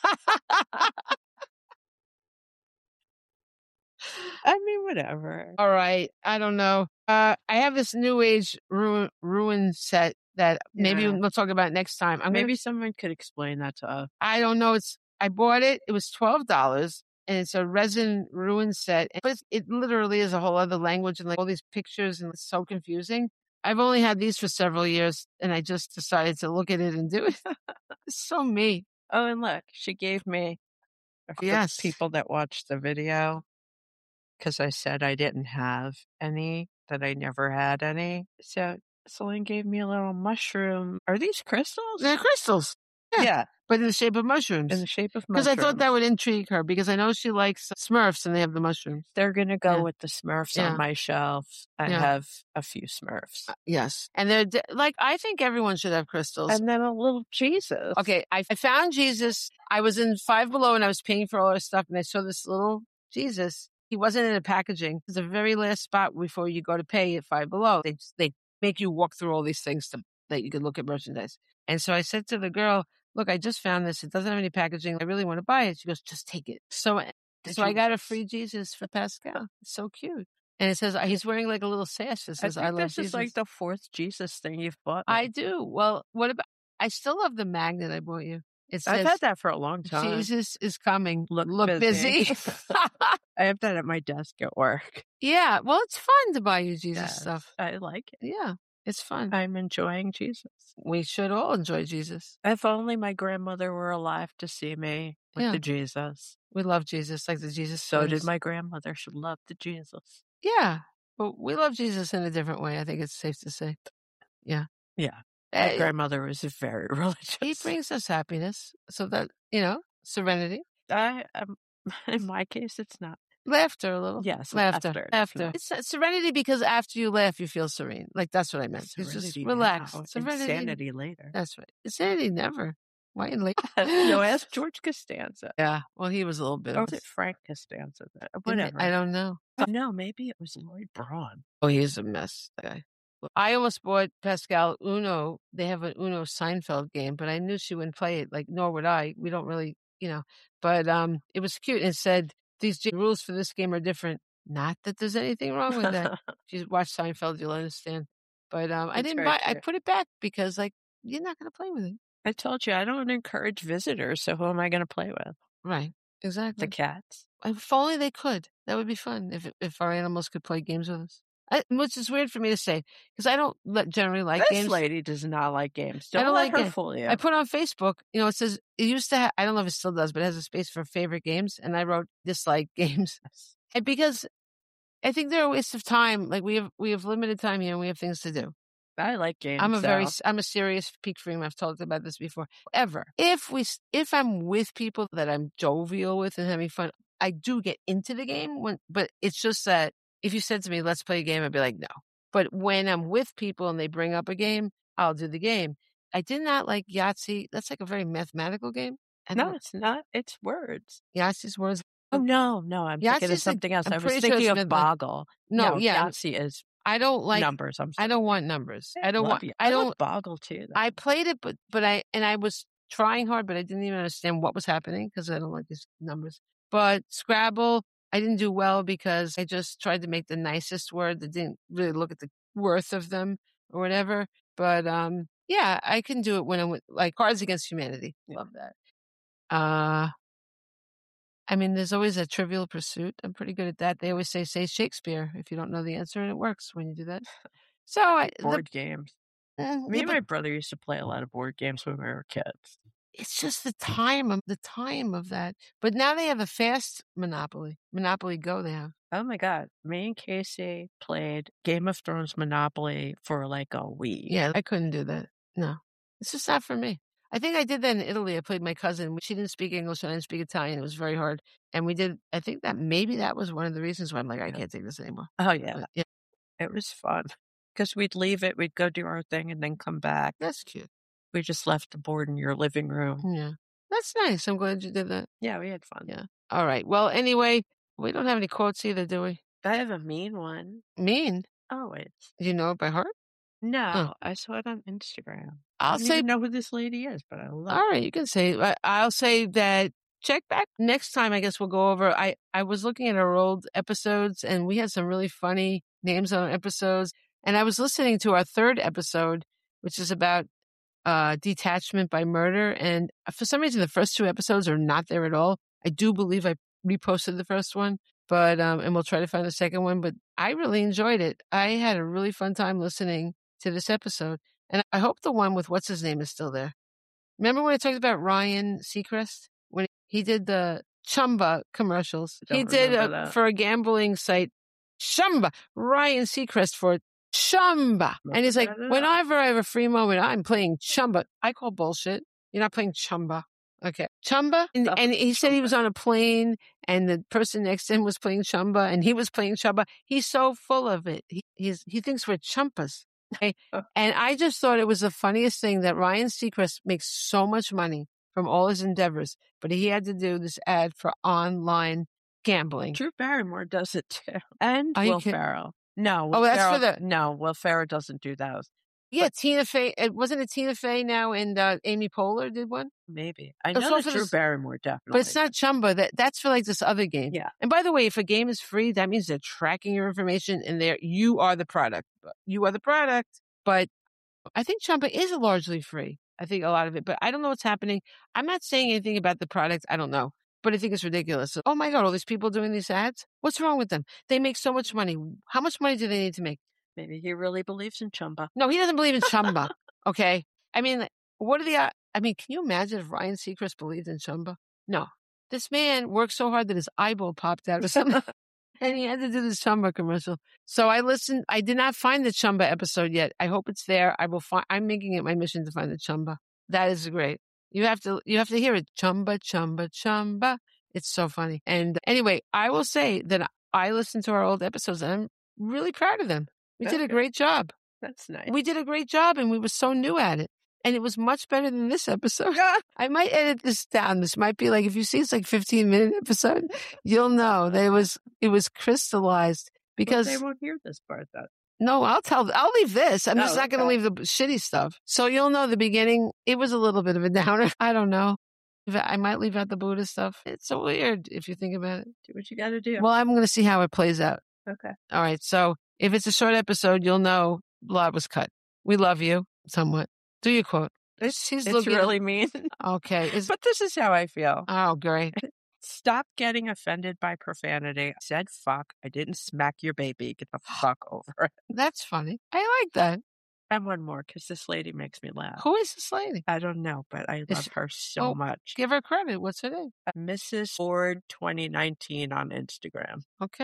I mean, whatever. All right. I don't know. I have this new age ruin set that maybe we'll talk about next time. Maybe someone could explain that to us. I don't know. I bought it. It was $12 and it's a resin ruin set. But it literally is a whole other language and like all these pictures and it's so confusing. I've only had these for several years and I just decided to look at it and do it. It's so me. Oh, and look, she gave me for people that watched the video because I said I didn't have any, that I never had any. So Celine gave me a little mushroom. Are these crystals? They're crystals. Yeah. But in the shape of mushrooms. In the shape of mushrooms. Because I thought that would intrigue her because I know she likes Smurfs and they have the mushrooms. They're going to go with the Smurfs on my shelf. I have a few Smurfs. Yes. And they're like, I think everyone should have crystals. And then a little Jesus. Okay. I found Jesus. I was in Five Below and I was paying for all our stuff and I saw this little Jesus. He wasn't in the packaging. It's the very last spot before you go to pay at Five Below. They make you walk through all these things that you can look at merchandise. And so I said to the girl, look, I just found this. It doesn't have any packaging. I really want to buy it. She goes, just take it. So I got a free Jesus for Pascal. It's so cute. And it says, he's wearing like a little sash. It says, I love Jesus. This is like the fourth Jesus thing you've bought. I do. Well, what about, I still love the magnet I bought you. It says, I've had that for a long time. Jesus is coming. Look busy. I have that at my desk at work. Yeah. Well, it's fun to buy you Jesus stuff. I like it. Yeah. It's fun. I'm enjoying Jesus. We should all enjoy Jesus. If only my grandmother were alive to see me with the Jesus. We love Jesus, like the Jesus. So did my grandmother. She loved the Jesus. Yeah. But we love Jesus in a different way. I think it's safe to say. Yeah. Yeah. My grandmother was very religious. He brings us happiness. So that, serenity. In my case, it's not. Laughter a little. Yes. Laughter. It's serenity because after you laugh, you feel serene. Like, that's what I meant. It's just relaxed. Serenity. Insanity later. That's right. Insanity never. Why in late? No, ask George Costanza. Yeah. Well, he was a little bit. Or was it Frank Costanza? Whatever. I don't know. No, maybe it was Lloyd Braun. Oh, he's a mess, that guy. I almost bought Pascal Uno. They have an Uno Seinfeld game, but I knew she wouldn't play it. Like, nor would I. We don't really, But it was cute. And it said, these rules for this game are different. Not that there's anything wrong with that. If you watch Seinfeld, you'll understand. But I didn't buy. I put it back because, like, you're not going to play with it. I told you I don't encourage visitors. So who am I going to play with? Right. Exactly. The cats. If only they could. That would be fun. If our animals could play games with us. Which is weird for me to say because I don't generally like games. This lady does not like games. Don't I don't let like her fool you. I put on Facebook, it says it used to have, I don't know if it still does, but it has a space for favorite games. And I wrote dislike games. And because I think they're a waste of time. Like we have limited time here and we have things to do. I like games. I'm a serious peak freak. I've talked about this before. Ever. If I'm with people that I'm jovial with and having fun, I do get into the game but it's just that if you said to me, let's play a game, I'd be like, no. But when I'm with people and they bring up a game, I'll do the game. I did not like Yahtzee. That's like a very mathematical game. No, it's not. It's words. Yahtzee's words. Oh, no. I'm thinking of something else. I was thinking of Boggle. No, Yahtzee is I don't like numbers. I don't want numbers. I don't Boggle too. Though. I played it, but I was trying hard, but I didn't even understand what was happening because I don't like these numbers. But Scrabble, I didn't do well because I just tried to make the nicest word that didn't really look at the worth of them or whatever. But yeah, I can do it when I'm with, like Cards Against Humanity. Love that. I mean, there's always a Trivial Pursuit. I'm pretty good at that. They always say Shakespeare if you don't know the answer, and it works when you do that. So board games. Me and my brother used to play a lot of board games when we were kids. It's just the time of that. But now they have a fast Monopoly Go. They have. Oh my God! Me and Casey played Game of Thrones Monopoly for like a week. Yeah, I couldn't do that. No, it's just not for me. I think I did that in Italy. I played my cousin. She didn't speak English and I didn't speak Italian. It was very hard. And we did, I think that maybe that was one of the reasons why I'm like, I can't take this anymore. Oh, yeah. But, yeah. It was fun because we'd leave it, we'd go do our thing and then come back. That's cute. We just left the board in your living room. Yeah. That's nice. I'm glad you did that. Yeah, we had fun. Yeah. All right. Well, anyway, we don't have any quotes either, do we? I have a mean one. Mean? Always. Do you know it by heart? No, I saw it on Instagram. I don't even know who this lady is, but I love it. All right, you can say. I'll say that check back next time. I guess we'll go over. I was looking at our old episodes, and we had some really funny names on our episodes. And I was listening to our third episode, which is about detachment by murder. And for some reason, the first two episodes are not there at all. I do believe I reposted the first one, but and we'll try to find the second one. But I really enjoyed it. I had a really fun time listening to this episode. And I hope the one with what's his name is still there. Remember when I talked about Ryan Seacrest? When he did the Chumba commercials. He did for a gambling site, Chumba. Ryan Seacrest for Chumba. And he's like, whenever I have a free moment, I'm playing Chumba. I call bullshit. You're not playing Chumba. Okay. Chumba. And he said he was on a plane and the person next to him was playing Chumba and he was playing Chumba. He's so full of it. He thinks we're chumpas. Okay. And I just thought it was the funniest thing that Ryan Seacrest makes so much money from all his endeavors, but he had to do this ad for online gambling. Drew Barrymore does it too. And Will Ferrell. No. Will Ferrell doesn't do those. Yeah, but Tina Fey. Wasn't it Tina Fey now and Amy Poehler did one? Maybe. I know that Drew Barrymore definitely. But it's not Chumba. That's for like this other game. Yeah. And by the way, if a game is free, that means they're tracking your information and you are the product. You are the product. But I think Chumba is largely free. I think a lot of it. But I don't know what's happening. I'm not saying anything about the product. I don't know. But I think it's ridiculous. So, oh my God, all these people doing these ads? What's wrong with them? They make so much money. How much money do they need to make? Maybe he really believes in Chumba. No, he doesn't believe in Chumba. Okay. I mean, can you imagine if Ryan Seacrest believed in Chumba? No. This man worked so hard that his eyeball popped out or something. And he had to do this Chumba commercial. So I listened. I did not find the Chumba episode yet. I hope it's there. I'm making it my mission to find the Chumba. That is great. You have to hear it. Chumba, Chumba, Chumba. It's so funny. And anyway, I will say that I listened to our old episodes and I'm really proud of them. We did a great job. That's nice. We did a great job and we were so new at it. And it was much better than this episode. I might edit this down. This might be like, if you see it's like 15-minute episode, you'll know that it was crystallized because they won't hear this part though. No, I'll leave this. I'm just not going to leave the shitty stuff. So you'll know the beginning. It was a little bit of a downer. I don't know. I might leave out the Buddha stuff. It's so weird if you think about it. Do what you got to do. Well, I'm going to see how it plays out. Okay. All right. So if it's a short episode, you'll know a lot was cut. We love you somewhat. Do your quote. It's really mean. Okay. But this is how I feel. Oh, great. Stop getting offended by profanity. I said fuck. I didn't smack your baby. Get the fuck over it. That's funny. I like that. And one more, because this lady makes me laugh. Who is this lady? I don't know, but I love her so much. Give her credit. What's her name? Mrs. Ford 2019 on Instagram. Okay.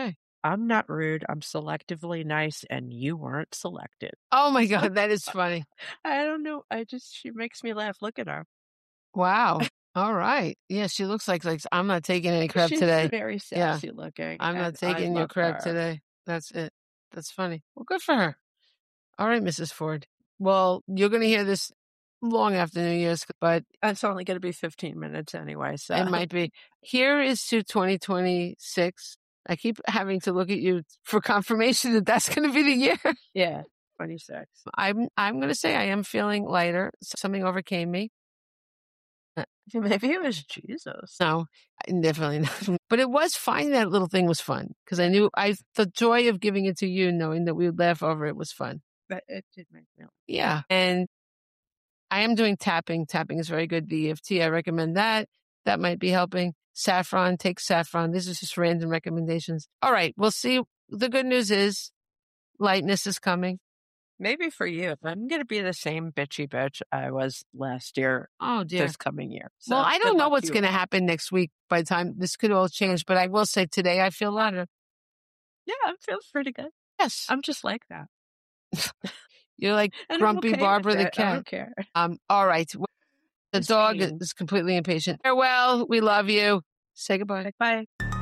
I'm not rude. I'm selectively nice, and you weren't selected. Oh my God, that is funny. I don't know. She makes me laugh. Look at her. Wow. All right. Yeah, she looks like I'm not taking any crap She's today. very sassy looking. I'm not and taking I your love crap her. today. That's it. That's funny. Well, good for her. All right, Mrs. Ford. Well, you're going to hear this long after New Year's, but It's only going to be 15 minutes anyway, so. it might be. Here is to 2026. I keep having to look at you for confirmation that that's going to be the year. Yeah, 26. I'm going to say I am feeling lighter. Something overcame me. Maybe it was Jesus. No, definitely not. But it was finding that little thing was fun because I knew the joy of giving it to you, knowing that we would laugh over it was fun. But it did make me laugh. Yeah. And I am doing tapping. Tapping is very good. The EFT, I recommend that. That might be helping. Saffron, take saffron. These are just random recommendations. All right. We'll see. The good news is lightness is coming. Maybe for you, I'm going to be the same bitchy bitch I was last year. Oh, dear. This coming year. So Well, I don't good know luck what's to you. going to happen next week by the time this could all change, but I will say today I feel lighter. Yeah, I'm feeling pretty good. Yes. I'm just like that. You're like And I'm Grumpy okay Barbara with the it. I cat. don't care. All right. The It's dog mean. is completely impatient. Farewell. We love you. Say goodbye. Bye.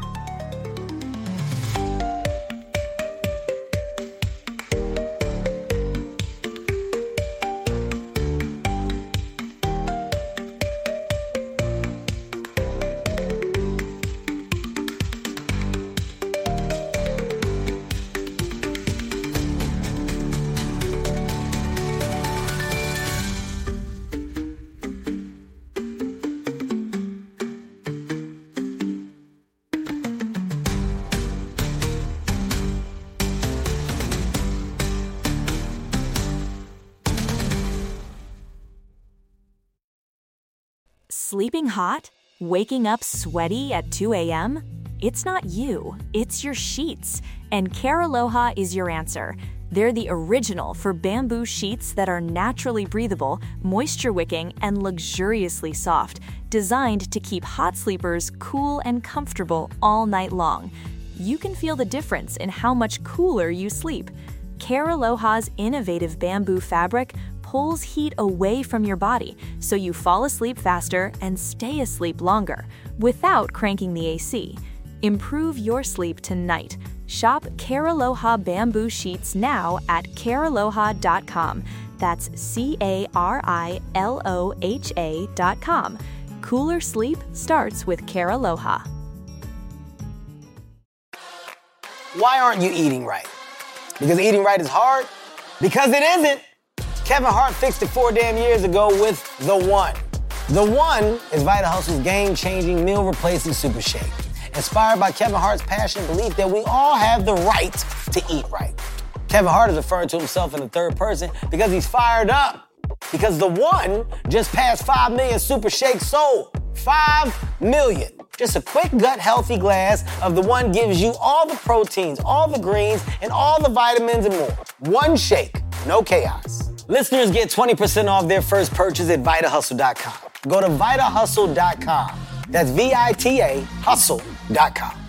Sleeping hot? Waking up sweaty at 2 a.m.? It's not you, it's your sheets. And Care Aloha is your answer. They're the original for bamboo sheets that are naturally breathable, moisture-wicking, and luxuriously soft, designed to keep hot sleepers cool and comfortable all night long. You can feel the difference in how much cooler you sleep. Care Aloha's innovative bamboo fabric pulls heat away from your body so you fall asleep faster and stay asleep longer without cranking the AC. Improve your sleep tonight. Shop Care Aloha bamboo sheets now at carealoha.com. That's CARILOHA.com. Cooler sleep starts with Care Aloha. Why aren't you eating right? Because eating right is hard? Because it isn't. Kevin Hart fixed it 4 damn years ago with The One. The One is Vita Hustle's game-changing meal-replacing super shake. Inspired by Kevin Hart's passionate belief that we all have the right to eat right. Kevin Hart is referring to himself in the third person because he's fired up. Because The One just passed 5 million super shakes sold. 5 million. Just a quick gut-healthy glass of The One gives you all the proteins, all the greens, and all the vitamins and more. One shake, no chaos. Listeners get 20% off their first purchase at VitaHustle.com. Go to VitaHustle.com. That's VITA Hustle.com.